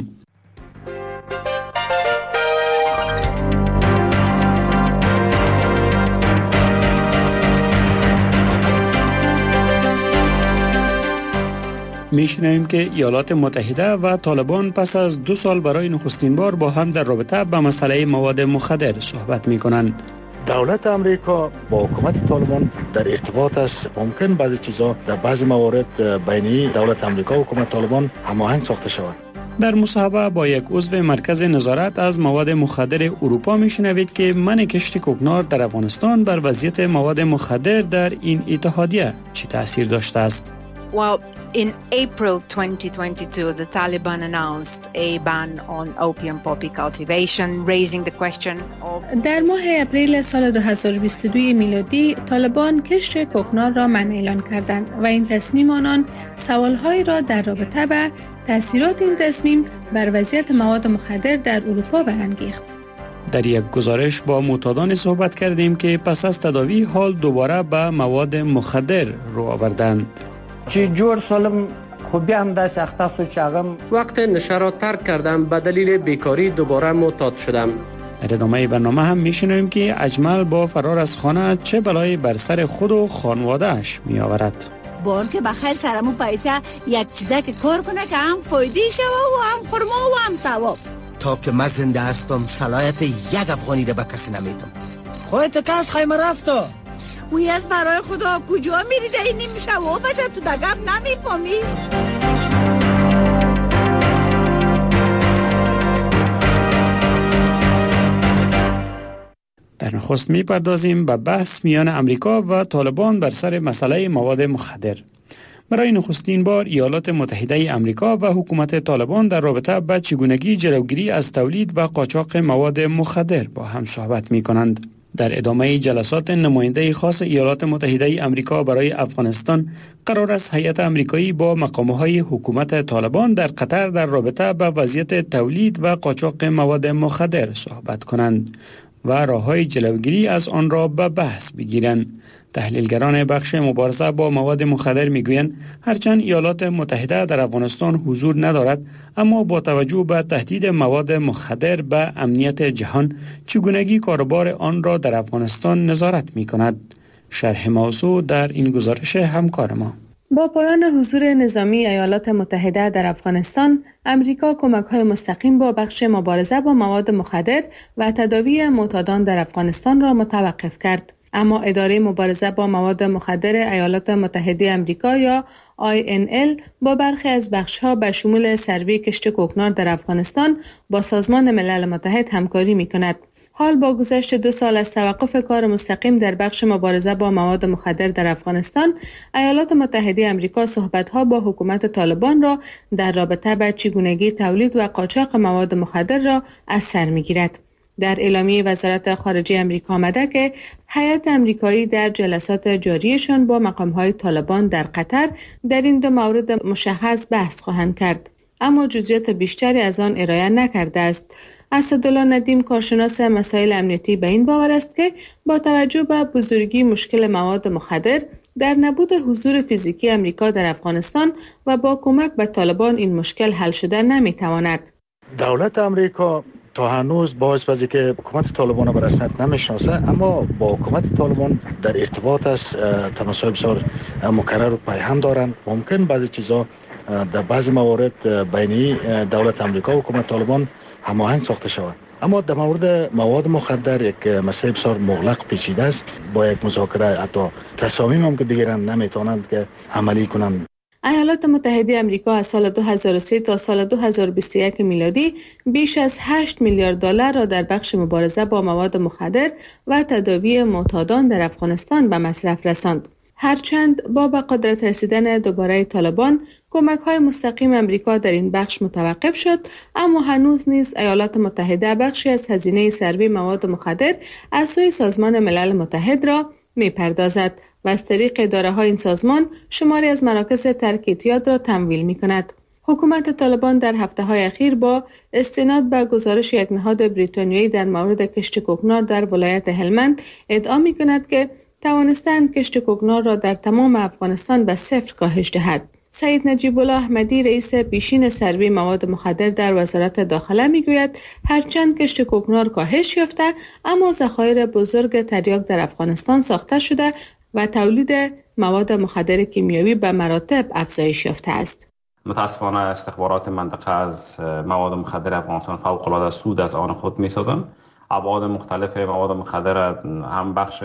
میشنویم که ایالات متحده و طالبان پس از دو سال برای نخستین بار با هم در رابطه به مسئله مواد مخدر صحبت میکنند. دولت امریکا با حکومت طالبان در ارتباط است. ممکن بعضی چیزا در بعضی موارد بین دولت امریکا و حکومت طالبان هماهنگ ساخته شود. در مصاحبه با یک عضو مرکز نظارت از مواد مخدر اروپا میشنوید که من کشت کوکنار در افغانستان بر وضعیت مواد مخدر در این اتحادیه چه تاثیر داشته است. Well, in April twenty twenty-two, the Taliban announced a ban on opium poppy cultivation, raising the question of... در ماه اپریل سال دو هزار و بیست و دو میلادی، طالبان کشت کوکنار را منع اعلان کردند و این تصمیم آنان سوالهایی را در رابطه به تاثیرات این تصمیم بر وضعیت مواد مخدر در اروپا برانگیخت. در یک گزارش با معتادان صحبت کردیم که پس از تداوی حال دوباره به مواد مخدر رو آوردند. چی جور سالم خوبی هم دست اختصاص چاقم وقت نشه را ترک کردم به دلیل بیکاری دوباره معتاد شدم. در ادامه برنامه هم میشنویم که اجمل با فرار از خانه چه بلایی بر سر خود و خانواده‌اش می آورد. بار که بخیر سرمو پیسه یک چیزه که کار کنه که هم فایده شوه و هم خرما و هم ثواب. تا که من زنده هستم صلاحیت یک افغانی را به کسی نمیدم. خودت که از خیمه رفتا وی از برای خدا کجا میری ده این نمیشه و بچه تو دقب نمیفهمی. در نخست میپردازیم به بحث میان امریکا و طالبان بر سر مسئله مواد مخدر. برای نخستین بار ایالات متحده امریکا و حکومت طالبان در رابطه با چگونگی جلوگیری از تولید و قاچاق مواد مخدر با هم صحبت میکنند. در ادامه جلسات نماینده خاص ایالات متحده امریکا برای افغانستان قرار است هیئت امریکایی با مقام‌های حکومت طالبان در قطر در رابطه با وضعیت تولید و قاچاق مواد مخدر صحبت کنند و راه‌های جلوگیری از آن را به بحث بگیرند. تحلیلگران بخش مبارزه با مواد مخدر میگویند هرچند ایالات متحده در افغانستان حضور ندارد، اما با توجه به تهدید مواد مخدر به امنیت جهان چگونگی کاروبار آن را در افغانستان نظارت می‌کند. شرح موضوع در این گزارش همکار ما. با پایان حضور نظامی ایالات متحده در افغانستان، امریکا کمک‌های مستقیم با بخش مبارزه با مواد مخدر و تداوی معتادان در افغانستان را متوقف کرد. اما اداره مبارزه با مواد مخدر ایالات متحده امریکا یا آی ان ال با برخی از بخش‌ها به شمول سروی کشت کوکنار در افغانستان با سازمان ملل متحد همکاری می‌کند. حال با گذشت دو سال از توقف کار مستقیم در بخش مبارزه با مواد مخدر در افغانستان، ایالات متحده آمریکا صحبت‌ها با حکومت طالبان را در رابطه با چگونگی تولید و قاچاق مواد مخدر را از سر می‌گیرد. در اعلامیه وزارت خارجه آمریکا آمده که هیئت آمریکایی در جلسات جاریشان با مقام‌های طالبان در قطر در این دو مورد مشخص بحث خواهند کرد، اما جزئیات بیشتری از آن ارائه نکرده است. اسدالله ندیم کارشناس مسائل امنیتی به این باور است که با توجه به بزرگی مشکل مواد مخدر در نبود حضور فیزیکی امریکا در افغانستان و با کمک به طالبان این مشکل حل شده نمیتواند. دولت امریکا تا هنوز با اسپازی که حکومت طالبان به رسمیت نمیشناسه، اما با حکومت طالبان در ارتباط است، تماس‌های بسیار مکرر و پیهم دارند. ممکن بعضی چیزا در بعضی موارد بین دولت امریکا و حکومت طالبان هماهنگ ساخته شود، اما در مورد مواد مخدر یک مسئله بسیار مغلق پیچیده است. با یک مذاکره حتی تصامیم هم که بگیرند نمیتونند که عملی کنند. ایالات متحده آمریکا از سال دو هزار و سه تا سال دو هزار و بیست و یک میلادی بیش از هشت میلیارد دلار را در بخش مبارزه با مواد مخدر و تداوی معتادان در افغانستان به مصرف رساند. هرچند با به قدرت رسیدن دوباره طالبان کمک‌های مستقیم امریکا در این بخش متوقف شد، اما هنوز نیز ایالات متحده بخشی از هزینه سروی مواد مخدر از سوی سازمان ملل متحد را می‌پردازد و از طریق اداره‌های این سازمان شماری از مراکز ترک اعتیاد را تمویل می‌کند. حکومت طالبان در هفته‌های اخیر با استناد به گزارش یک نهاد بریتانیایی در مورد کشت کوکنار در ولایت هلمند ادعا می‌کند که توانستند کشت کوکنار را در تمام افغانستان به صفر کاهش دهد. سید نجیب الله احمدی رئیس پیشین سروی مواد مخدر در وزارت داخله میگوید هرچند کشت کوکنار کاهش یافته، اما ذخایر بزرگ تریاک در افغانستان ساخته شده و تولید مواد مخدر کیمیایی به مراتب افزایش یافته است. متاسفانه استخبارات منطقه از مواد مخدر افغانستان فوق‌العاده سود از آن خود می‌سازند. ابعاد مختلف مواد مخدر هم بخش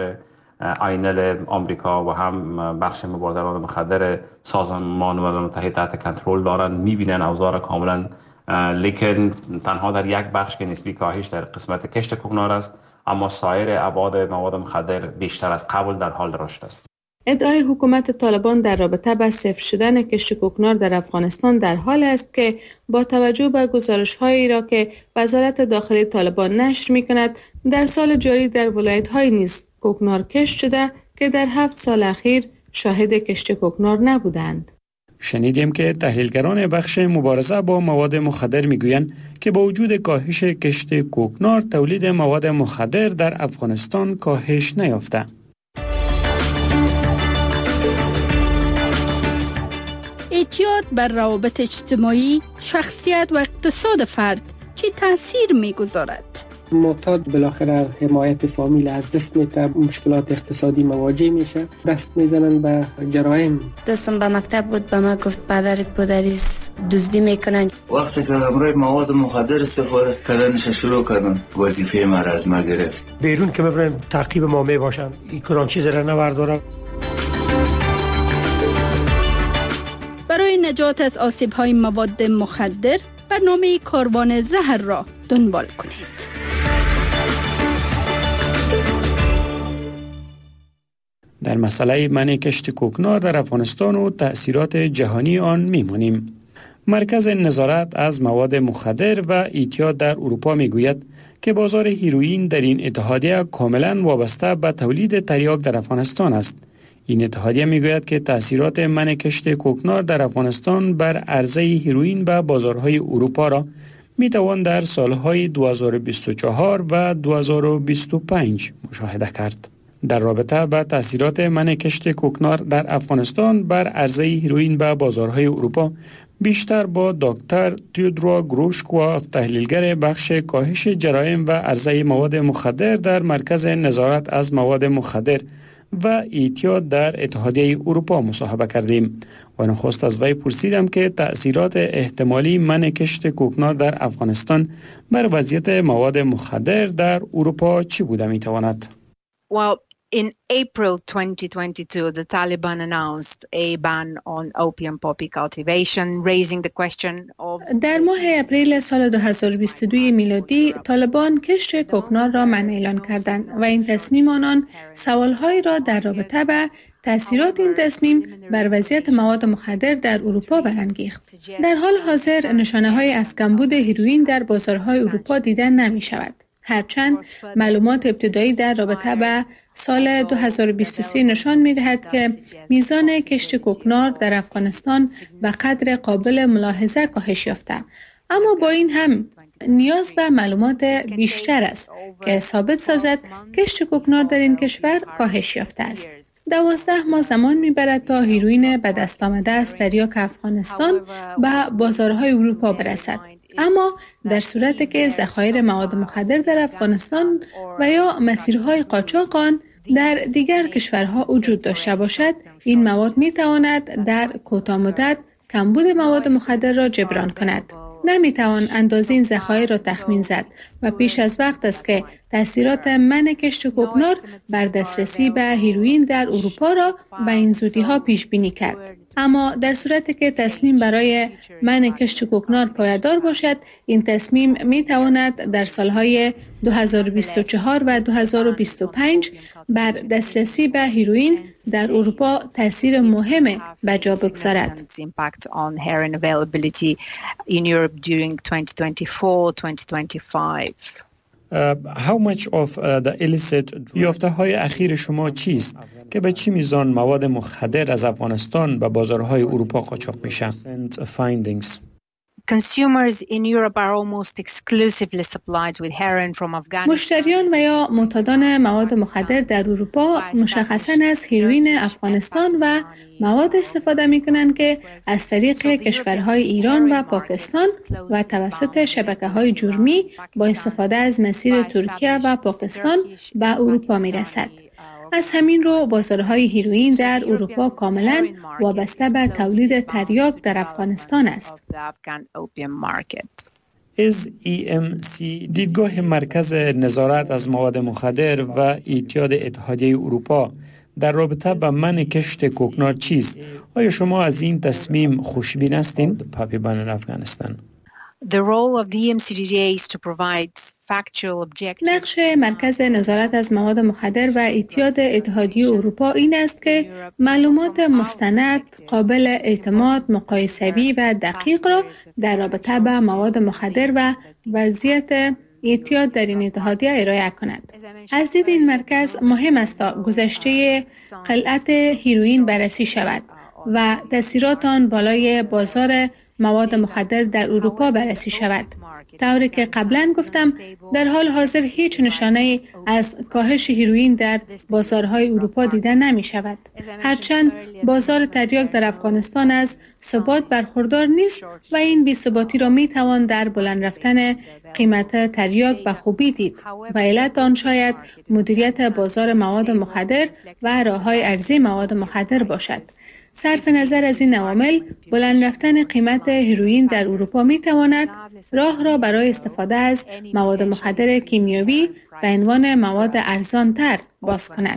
آینل آمریکا و هم بخش مبارزه با مواد مخدر سازمان ملل متحد تحت کنترل دارند، می‌بینن اوضاع کاملا، لیکن تنها در یک بخش که نسبی کاهش در قسمت کشت کوکنار است، اما سایر ابعاد مواد مخدر بیشتر از قبل در حال رشد است. ادعای حکومت طالبان در رابطه با صفر شدن کشت کوکنار در افغانستان در حال است که با توجه به گزارش‌هایی را که وزارت داخلی طالبان نشر می‌کند، در سال جاری در ولایت‌های نیز کوکنار کشت شده که در هفت سال اخیر شاهد کشت کوکنار نبودند. شنیدیم که تحلیلگران بخش مبارزه با مواد مخدر میگویند که با وجود کاهش کشت کوکنار، تولید مواد مخدر در افغانستان کاهش نیافته. اعتیاد بر روابط اجتماعی، شخصیت و اقتصاد فرد چه تاثیر میگذارد؟ معتاد بالاخره حمایت فامیل از دست میده، مشکلات اقتصادی مواجه میشه، دست میزنن به جرایم. دوستم به مکتب بود، به ما گفت پدرت پدریس دزدی میکنن. وقتی که همراه مواد مخدر استفاده کردنش شروع کردن، وظیفه ما را از ما گرفت. بیرون که میبرن تعقیب ما میباشن، این کدام چیز را نبردارم. برای نجات از آسیب‌های مواد مخدر، برنامه کاروان زهر را دنبال کنید. در مسئله منع کشت کوکنار در افغانستان و تأثیرات جهانی آن میمانیم. مرکز نظارت از مواد مخدر و اعتیاد در اروپا میگوید که بازار هیروئین در این اتحادیه کاملا وابسته به تولید تریاک در افغانستان است. این اتحادیه میگوید که تأثیرات منع کشت کوکنار در افغانستان بر عرضه هیروئین به بازارهای اروپا را میتوان در سالهای دو هزار و بیست و چهار و دو هزار و بیست و پنج مشاهده کرد. در رابطه با تأثیرات منع کشت کوکنار در افغانستان بر عرضه هیروئین به بازارهای اروپا بیشتر با دکتر تیودرا گروشکوا، تحلیلگر بخش کاهش جرایم و عرضه مواد مخدر در مرکز نظارت از مواد مخدر و اعتیاد در اتحادیه اروپا مصاحبه کردیم و نخست از وی پرسیدم که تأثیرات احتمالی منع کشت کوکنار در افغانستان بر وضعیت مواد مخدر در اروپا چی بوده میتواند؟ Well, in April twenty twenty-two, the Taliban announced a ban on opium poppy cultivation, raising the question of... در ماه اپریل سال دو هزار و بیست و دو میلادی، طالبان کشت کوکنار را منع اعلان کردند و این تصمیم آنان سوالهایی را در رابطه با تأثیرات این تصمیم بر وضعیت مواد مخدر در اروپا برانگیخت. در حال حاضر نشانه‌های از کمبود هیروئین در بازارهای اروپا دیده نمی شود. هرچند معلومات ابتدایی در رابطه با سال دو هزار و بیست و سه نشان می دهد که میزان کشت کوکنار در افغانستان به قدر قابل ملاحظه کاهش یافته، اما با این هم نیاز به معلومات بیشتر است که ثابت سازد کشت کوکنار در این کشور کاهش یافته است. دوازده ماه زمان میبرد تا هیروئین به دست آمده از تریاک افغانستان به بازارهای اروپا برسد. اما در صورتی که ذخایر مواد مخدر در افغانستان و یا مسیرهای قاچاق آن در دیگر کشورها وجود داشته باشد، این مواد می تواند در کوتاه مدت کمبود مواد مخدر را جبران کند. نمی توان اندازه این ذخایر را تخمین زد و پیش از وقت است که تأثیرات منع کشت کوکنار بر دسترسی به هیروئین در اروپا را به این زودی ها پیش بینی کرد. اما در صورتی که تصمیم برای منع کشت کوکنار پایدار باشد، این تصمیم می تواند در سالهای دو هزار و بیست و چهار و دو هزار و بیست و پنج بر دسترسی به هیروئین در اروپا تاثیر مهم به جا بگذارد. Uh, how much of uh, the illicit یافته های اخیر شما چیست که به چه میزان مواد مخدر از افغانستان به بازارهای اروپا قاچاق میشه؟ findings Consumers in Europe are almost exclusively supplied with heroin from Afghanistan. مشتریان و یا معتادان مواد مخدر در اروپا مشخصاً از هیروئین افغانستان و مواد استفاده می‌کنند که از طریق کشورهای ایران و پاکستان و توسط شبکه‌های جرمی با استفاده از مسیر ترکیه و پاکستان به اروپا می‌رسد. از همین رو بازارهای هیروئین در اروپا کاملا وابسته به تولید تریاک در افغانستان است. از ای ام سی دیدگاه مرکز نظارت از مواد مخدر و اعتیاد اتحادیه اروپا در رابطه با منع کشت کوکنار چیست؟ آیا شما از این تصمیم خوشبین هستین؟ پاپی بان افغانستان. The role of the E M C D D A is to provide factual objectives. نقش مرکز نظارت از مواد مخدر و اعتیاد اتحادیه اروپا این است که معلومات مستند، قابل اعتماد، مقایسوی و دقیق را در رابطه با مواد مخدر و وضعیت اعتیاد در این اتحادیه ارائه کند. از دید این مرکز مهم است تا گذشته خلعت هیروئین بررسی شود و تاثیرات آن بالای بازار مواد مخدر در اروپا بررسی شود. طوری که قبلا گفتم، در حال حاضر هیچ نشانه از کاهش هیروئین در بازارهای اروپا دیده نمی شود. هرچند بازار تریاک در افغانستان از ثبات برخوردار نیست و این بی‌ثباتی را می توان در بلند رفتن قیمت تریاک به خوبی دید و علت آن شاید مدیریت بازار مواد مخدر و راه‌های عرضه مواد مخدر باشد. صرف نظر از این عوامل، بلند رفتن قیمت هیروئین در اروپا می تواند راه را برای استفاده از مواد مخدر کیمیایی به عنوان مواد ارزان تر باز کند.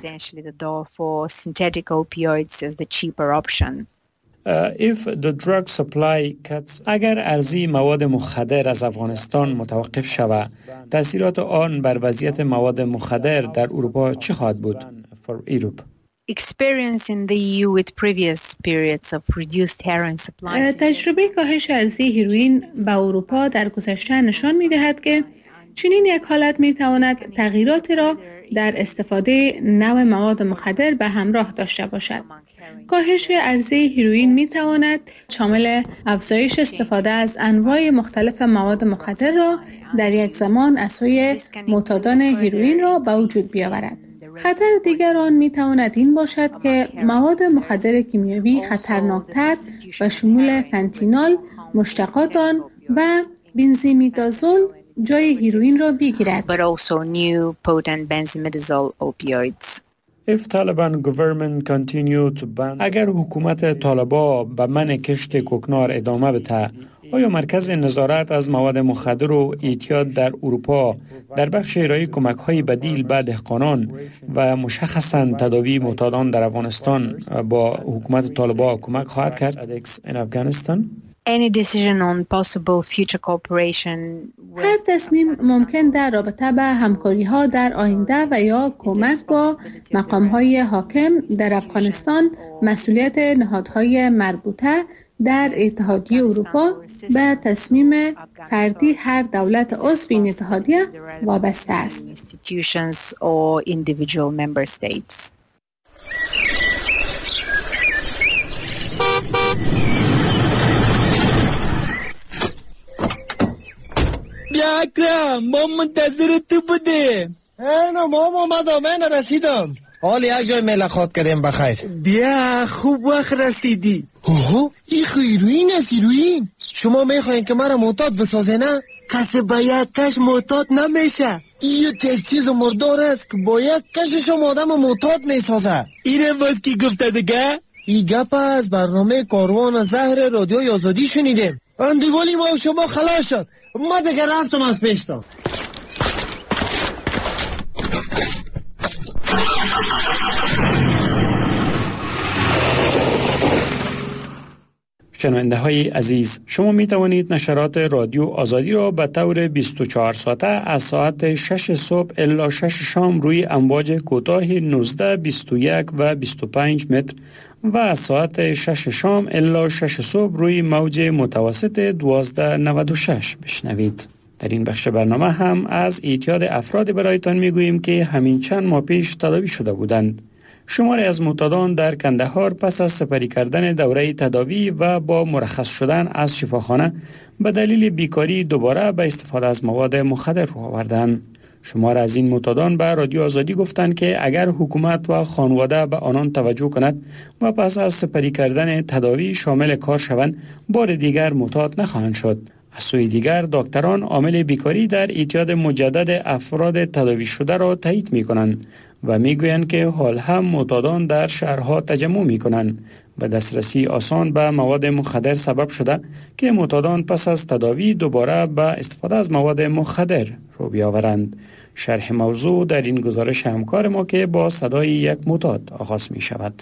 Uh, if the drug supply cuts, اگر عرضه مواد مخدر از افغانستان متوقف شود، تأثیرات آن بر وضعیت مواد مخدر در اروپا چه خواهد بود؟ For Europe. Experience in the E U with previous periods of reduced heroin supplies. تجربه کاهش عرضه هیروئین به اروپا در گذشته نشان می‌دهد که چنین یک حالت می‌تواند تغییراتی را در استفاده نوع مواد مخدر به همراه داشته باشد. کاهش عرضه هیروئین می‌تواند شامل افزایش استفاده از انواع مختلف مواد مخدر را در یک زمان از سوی معتادان هیروئین را به وجود بیاورد. خطر دیگر آن می تواند این باشد که مواد مخدر کیمیایی خطرناکتر و شمول فنتینال، مشتقات آن و بنزیمیدازول جای هیروئین را بگیرد. But also new potent benzimidazole opioids. If Taliban government continue to ban اگر حکومت طالبا به منع کشت کوکنار ادامه بده، آیا مرکز نظارت از مواد مخدر و اعتیاد در اروپا در بخش ارائه کمک‌های بدیل به دهقانان و مشخصاً تداوی معتادان در افغانستان با حکومت طالبا کمک خواهد کرد؟ in Afghanistan? Any decision on possible future cooperation هر تصمیم ممکن در رابطه به همکاری‌ها در آینده و یا کمک با مقام‌های حاکم در افغانستان مسئولیت نهادهای مربوطه در اتحادیه اروپا به تصمیم فردی هر دولت عضو این اتحادیه وابسته است. بیا اکرم، ما منتظر تو بودیم. اینا ما اومدم، من رسیدم. حال یک جای ملاقات کردیم بخیر. بیا خوب وقت رسیدی. اوه این خیروین است ایروین. شما میخواین که مرا معتاد بسازه نه؟ کسی باید کش معتاد نمیشه. این یک چیز مردار است که باید کشش آدم معتاد میسازه. اینه باز کی گفته دیگه؟ این گپ از برنامه کاروان زهر رادیوی آزادی شنیدیم. اندیوالی ما شما خلاص شد. ما دیگه رفتم از پیشتم. شنونده های عزیز، شما می توانید نشرات رادیو آزادی را به طور بیست و چهار ساعته از ساعت شش صبح الی شش شام روی امواج کوتاه نوزده، بیست و یک و بیست و پنج متر و از ساعت شش شام الی شش صبح روی موج متوسط دوازده نود و شش بشنوید. در این بخش برنامه هم از اعتیاد افراد برایتان می گوییم که همین چند ماه پیش تداوی شده بودند. شماری از معتادان در کندهار پس از سپری کردن دوره تداوی و با مرخص شدن از شفاخانه به دلیل بیکاری دوباره به استفاده از مواد مخدر رو آوردند. شمار از این معتادان به رادیو آزادی گفتند که اگر حکومت و خانواده به آنان توجه کند و پس از سپری کردن تداوی شامل کار شوند، بار دیگر معتاد نخواهند شد. از سوی دیگر دکتران عامل بیکاری در اعتیاد مجدد افراد تداوی شده را تایید می کنند و می گویند که حال هم معتادان در شهرها تجمع می کنند و دسترسی آسان به مواد مخدر سبب شده که معتادان پس از تداوی دوباره به استفاده از مواد مخدر رو بیاورند. شرح موضوع در این گزارش همکار ما که با صدای یک معتاد آغاز می شود.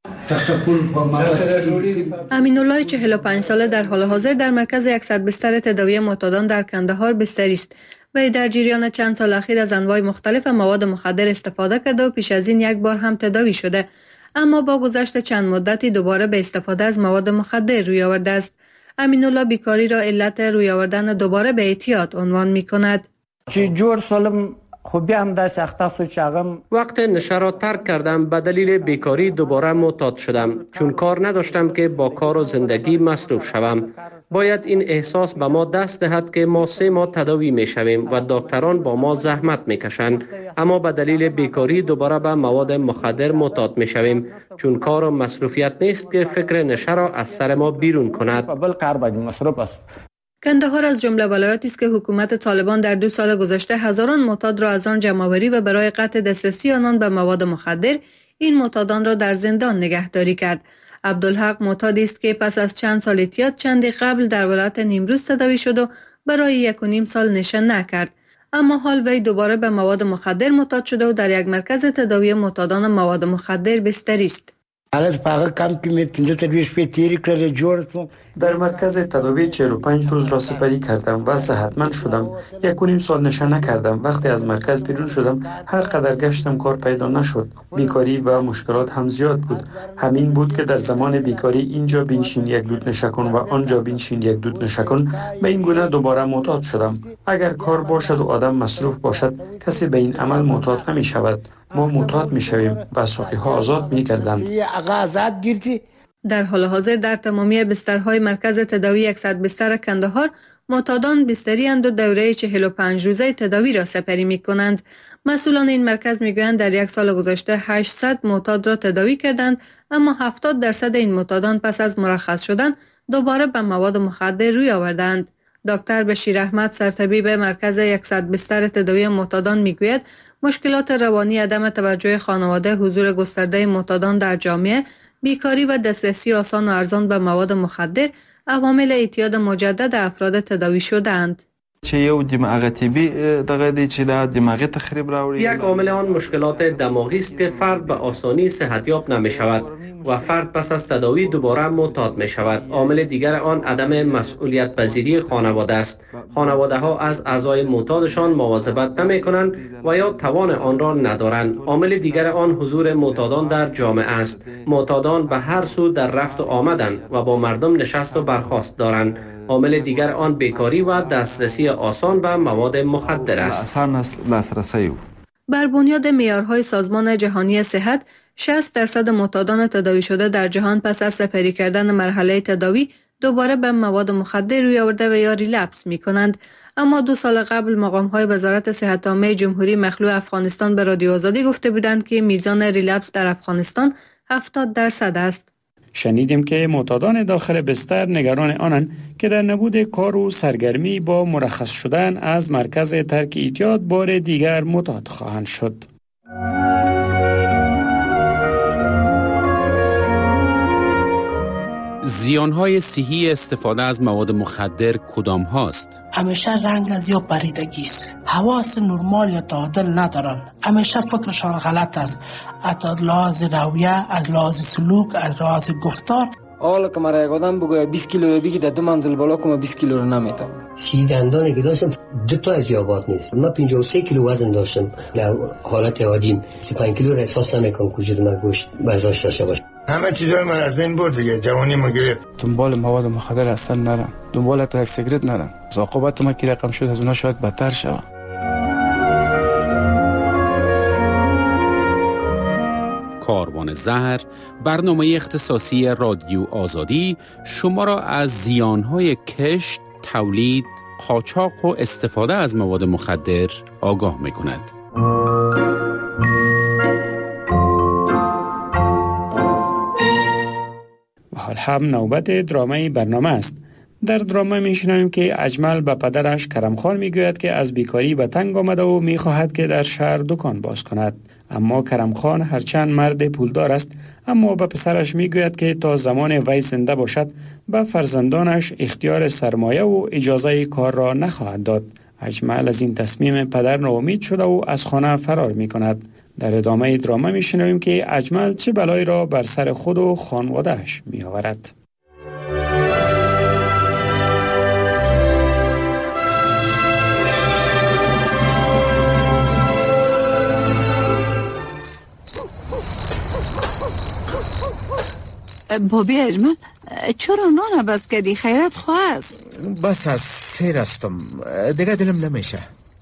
امین الله چهل و پنج ساله در حال حاضر در مرکز صد بستر تداوی معتادان در کندهار بستری است و در جریان چند سال اخیر از انواع مختلف مواد مخدر استفاده کرده و پیش از این یک بار هم تداوی شده، اما با گذشت چند مدتی دوباره به استفاده از مواد مخدر روی آورده است. امین الله بیکاری را علت روی آوردن دوباره به اعتیاد عنوان می کند. چی جور سالم خوبی هم دست اختصاص چاقم وقت نشه را ترک کردم به دلیل بیکاری دوباره معتاد شدم، چون کار نداشتم که با کار و زندگی مصروف شوم. باید این احساس به ما دست دهد که ما سه ماه تداوی می شویم و دکتران با ما زحمت می کشند، اما به دلیل بیکاری دوباره به مواد مخدر معتاد می شویم، چون کار و مصروفیت نیست که فکر نشه را از سر ما بیرون کند. کندهار از جمله ولایاتی است که حکومت طالبان در دو سال گذشته هزاران معتاد را از آن جمع‌آوری و برای قطع دسترسی آنان به مواد مخدر این معتادان را در زندان نگهداری کرد. عبدالحق معتادی است که پس از چند سال اعتیاد چندی قبل در ولایت نیمروز تداوی شد و برای یک و نیم سال نشه نکرد، اما حال وی دوباره به مواد مخدر معتاد شده و در یک مرکز تداوی معتادان مواد مخدر بستری است. در مرکز تداوی چهل و پنج روز را سپری کردم و صحتمند شدم. یک و نیم سال نشه نکردم. وقتی از مرکز بیرون شدم هر قدر گشتم کار پیدا نشد. بیکاری و مشکلات هم زیاد بود. همین بود که در زمان بیکاری اینجا بنشین یک دود نشه کن و آنجا بنشین یک دود نشه کن، به این گونه دوباره معتاد شدم. اگر کار باشد و آدم مصروف باشد کسی به این عمل معتاد نمی شود. ما معتاد می شویم و ساقی ها آزاد می گردند. در حال حاضر در تمامی بسترهای مرکز تداوی صد بستر کندهار معتادان بستری اند و دوره چهل و پنج روزه تداوی را سپری می کنند. مسئولان این مرکز می گویند در یک سال گذشته هشتصد معتاد را تداوی کردند، اما هفتاد درصد این معتادان پس از مرخص شدن دوباره به مواد مخدر روی آوردند. دکتر بشیر احمد سرطبیب مرکز صد بستر تداوی معتادان میگوید مشکلات روانی، عدم توجه خانواده، حضور گسترده معتادان در جامعه، بیکاری و دسترسی آسان و ارزان به مواد مخدر عوامل اعتیاد مجدد افراد تداوی شده‌اند. چې یو دماغ طبي دغه دی چې دا دماغی تخریب راوړي. یک عامل آن مشکلات دماغی است که فرد به آسانی صحتیاب نمی شود و فرد پس از تداوی دوباره معتاد می شود. عامل دیگر آن عدم مسئولیت پذیری خانواده است. خانواده ها از اعضای معتادشان مواظبت نمی کنند و یا توان آن را ندارند. عامل دیگر آن حضور معتادان در جامعه است. معتادان به هر سو در رفت و آمدند و با مردم نشست و برخاست دارند. عامل دیگر آن بیکاری و دسترسی آسان به مواد مخدر است. آسان است دسترسی. بر بنیاد معیارهای سازمان جهانی صحت، شصت درصد معتادان تداوی شده در جهان پس از سپری کردن مرحله تداوی دوباره به مواد مخدر روی آورده و یا ریلپس می کنند. اما دو سال قبل مقام‌های وزارت صحت عامه جمهوری مخلوع افغانستان به رادیو آزادی گفته بودند که میزان ریلپس در افغانستان هفتاد درصد است. شنیدیم که معتادان داخل بستر نگران آنند که در نبود کار و سرگرمی با مرخص شدن از مرکز ترک اعتیاد بار دیگر معتاد خواهند شد. زیانهای صحی استفاده از مواد مخدر کدام هاست؟ همیشه رنگ از یا پریدگی است. حواس نرمال یا تعادل ندارن. همیشه فکرشان غلط است. از لحاظ رویه، از لحاظ سلوک، از لحاظ گفتار. حالا که مرا یک آدم بگوید بیست کیلو رو بگی در دو منزل بالا کنم بیست کیلو رو نمیتونم. سی دندانی که داشتم دو تا از یابات نیست. من پنجاه و سه کیلو وزن داشتم. در حالت عادیم سی و پنج کیلو رو احساس نمیکنم کجا من گوشت برداشت داشته باشم. همه چیزای من از بین برد دیگه. جوانی ما گرفت. دنبال مواد مخدر اصلا نرم. دنبال تا یک سیگرت نرم. عاقبت ما کی رقم شد از اونها شاید بدتر شود. کاروان زهر، برنامه اختصاصی رادیو آزادی شما را از زیانهای کشت، تولید، قاچاق و استفاده از مواد مخدر آگاه می کند. و حال هم نوبت درامه برنامه است. در درامه میشنویم که اجمل به پدرش کرمخان میگوید که از بیکاری به تنگ آمده و میخواهد که در شهر دکان باز کند. اما کرمخان هرچند مرد پولدار است، اما به پسرش میگوید که تا زمان وی زنده باشد به فرزندانش اختیار سرمایه و اجازه کار را نخواهد داد. اجمل از این تصمیم پدر ناامید شده و از خانه فرار میکند. در ادامه درامه میشنویم که اجمل چه بلایی را بر سر خود و خانواده‌اش میآورد. بابی اجمل چرا نان بس کردی؟ خیرت خواست. بس از سیر هستم دیگه دلم نمیشه.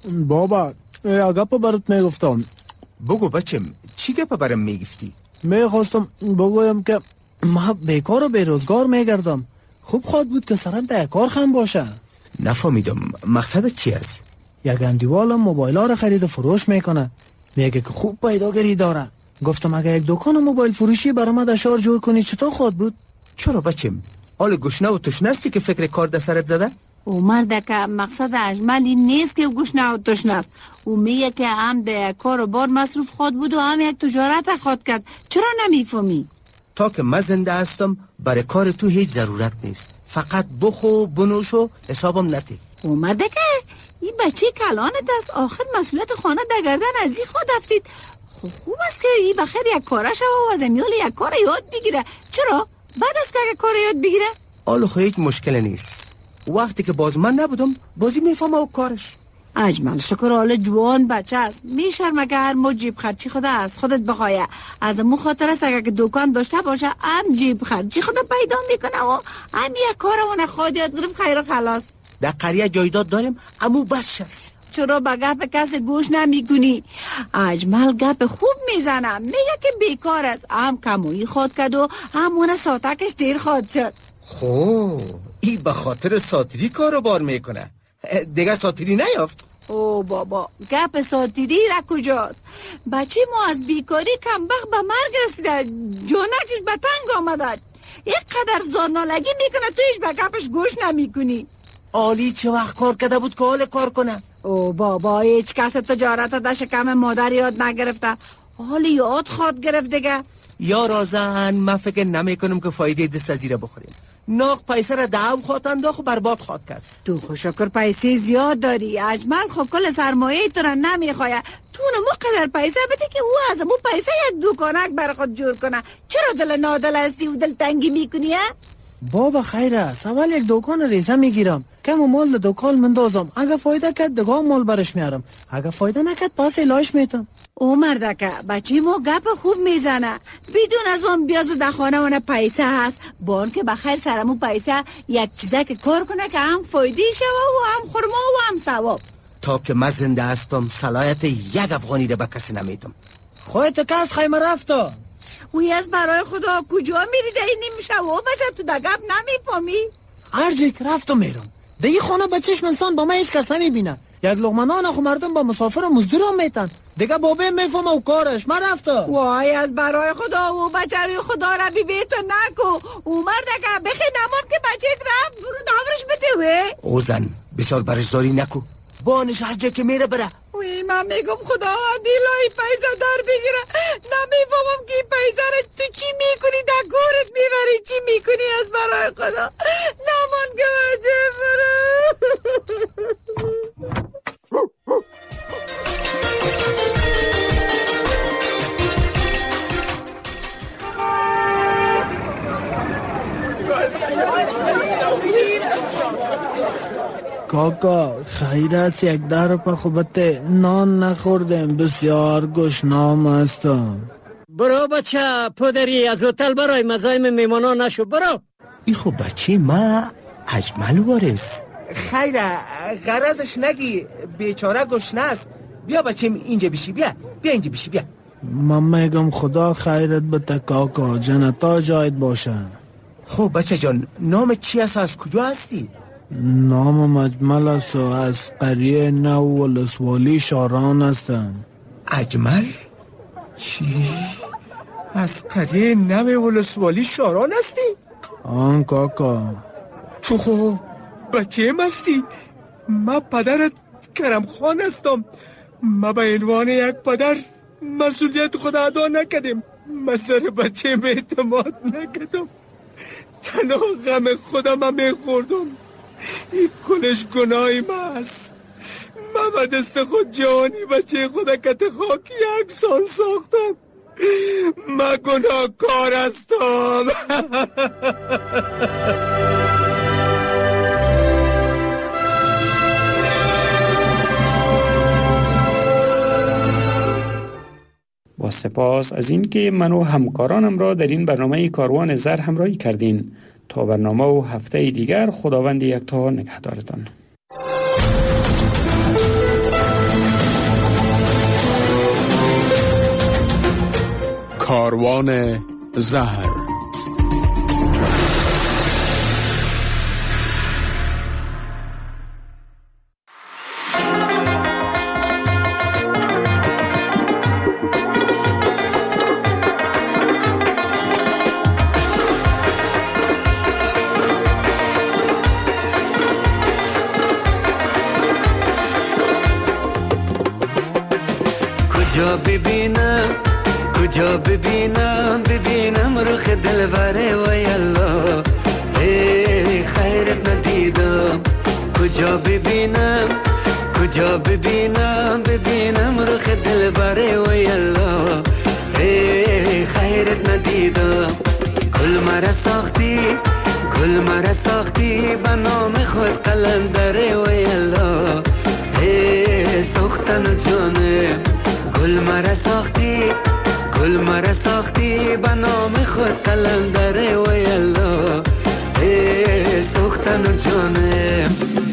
بابا اگه برات میگفتم. بگو بچم چی گپ برام میگفتی؟ میخواستم بگویم که ما بیکار و بیروزگار میگردم. خوب خواد بود که سرم در کار خم باشه. نفهمیدم مقصدت چی است؟ یک اندیوال موبایل ها رو خرید و فروش میکنه. میگه که خوب پیداگری داره. گفتم اگه یک دکان موبایل فروشی برای ما در شهر جور کنی چطور خواد بود؟ چرا بچم؟ حال گشنه و تشنستی که فکر کار در سرت زده؟ او مرده که مقصد اجمل این نیست که گشنه و تشنست. او میگه که هم در یک کار و بار مصروف خود بود و هم یک تجارت خود کرد. چرا نمیفهمی؟ تا که من زنده هستم برای کار تو هیچ ضرورت نیست. فقط بخو بنوش و حسابم نتی. او مرده که این بچه کلانت است. آخر مسئولیت خانه در گردن از این خود افتید. خوب است که این بخیر یک کاره شو و از امیال یک کار یاد بگیره. چرا؟ بعد از که یک کار یاد بگیره؟ آلو خو هیچ مشکل نیست. وقتی که باز من نبودم بازی میفهمه و کارش. اجمل شکر حال جوان بچه است. میشرمه که هر مو جیب خرچی خود است خودت بخواه. از مو خاطر است اگر که دکان داشته باشه هم جیب خرچی خود پیدا میکنه و هم یک کارمون خود یاد گرفت خیر و خلاص. در قریه جایداد داریم امو بس شست. چرا به گپ کس گوش نمیکنی؟ اجمل گپ خوب میزنم. میگه که بیکار است. هم کمویی خود کرد و همون ساتکش دیر خود شد. خو ای به خاطر ساتری کارو بار میکنه. دیگه ساتری نیافت. او بابا گپ ساتری را کجاست؟ بچه ما از بیکاری کمبخت به مرگ رسیده. جانکش به تنگ آمده. یک قدر زارنالگی میکنه تویش به گپش گوش نمیکنی. عالی چه وقت کار کرده بود که حال کار کنه؟ او بابا هیچ کس تجارت در شکم مادر یاد نگرفته، حالی یاد خواد گرفت دیگه. یا رازن من فکر نمی کنم که فایده دست از زیره بخوریم. ناق پیسه را دعو خواد انداخت و برباد خواد کرد. تو خوشکر پیسه زیاد داری اجمل، خب کل سرمایه تو را نمیخواه، تو نمو قدر پیسه بده که او از مو پیسه یک دوکانک بر خود جور کنه. چرا دل نادل هستی و دل تنگی میکنی؟ بابا خیر است، اول یک دوکان ریزه میگیرم، کم مال دوکان مندازم، اگه فایده کرد دگاه مال برش میارم، اگه فایده نکرد پس الهش میتم. او مردکه بچه ما گپ خوب میزنه، بدون از اون بیاز در خانه منه پیسه هست، بان که بخیر سرمو پیسه یک چیزه که کار کنه که هم فایده شوه و هم خورما و هم ثواب. تا که من زنده هستم صلاحیت یک افغانی را به کسی نمیدم. خودت که از خیمه رفتا وی از برای خدا کجا میری ده نیم شو و بچه تو ده گپ نمیفهمی؟ هر جای که رفتم میرم ده این خانه به چشم انسان با من هیچ کس نمیبینه، یک لقمه نان خو مردم با مسافر و مزدور هم میتن دیگه بابه میفهمه و کارش. من رفتا وای از برای خدا و بچه روی خدا را بی بیتو نکو، او مرده که بخی نمان که بچه رفت برو دورش بده وی. او زن بسیار برشداری نکو، بانش هر جای که میره بره. وی من میگم خدا دیلای پیسه در بگیره، نمیفهمم که پیسه را تو چی میکنی، در گورت میبری چی میکنی از برای خدا، نمان که بچه برو. کاکا خیر است یک در پر خوبته نان نخوردم، بسیار گشنام هستم. برو بچه پدری از هتل برای مزاحم میمانان نشو، برو. ای خب بچه ما اجمل وارث. خیره غرضش نگی، بیچاره گشنه است. بیا بچه اینجا بشی، بیا بیا اینجا بشی، بیا. من میگم خدا خیرت بده کاکا، جنتا جایت باشه. خب بچه جان نام چی است، از کجا هستی؟ نام اجمل است و از قریه نو ولسوالی شاران هستم. اجمل؟ چی؟ از قریه نو ولسوالی شاران هستی؟ آن کاکا. تو خب بچه هستی؟ من پدرت کرم خان هستم. من به عنوان یک پدر مسئولیت خود ادا نکردم، من سر بچه به اعتماد نکردم، تنها غم خودم هم میخوردم. این کلش گناهی من است. من به دست خود جوانی بچه خود کت خاکی یکسان ساختم. من گناهکار هستم. با سپاس از اینکه من و همکارانم را در این برنامه کاروان زر همراهی کردین. تا برنامه و هفته دیگر خداوند یکتا نگهدارتان. کاروان زهر. کجا ببینم کجا ببینم ببینم رخ دلبره و یلا، ای خیرت ندیدم. کجا ببینم کجا ببینم ببینم رخ دلبره و یلا، ای خیرت ندیدم. گل مرا ساختی گل مرا ساختی به نام خود قلندره و یلا، ای ساختن جانه. گل مرا ساختی گل مرا ساختی به نام خود قلندره و یلا، ای ساختن جانه.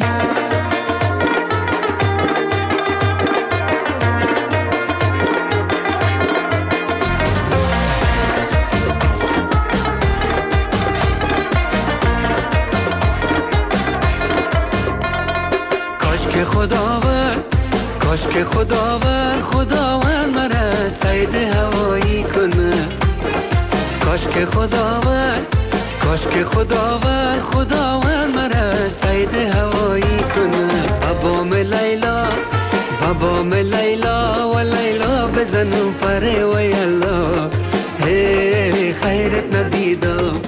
کاش که خداوند کاش که خداوند خداوند مرا صید هوایی کنه. کاش که خداوند کاش کاش که خداوند خداوند مرا سید هوایی کنه بابام لیلا بابام لیلا و لیلا بزنم پره و یلا هی خیرت ندیدم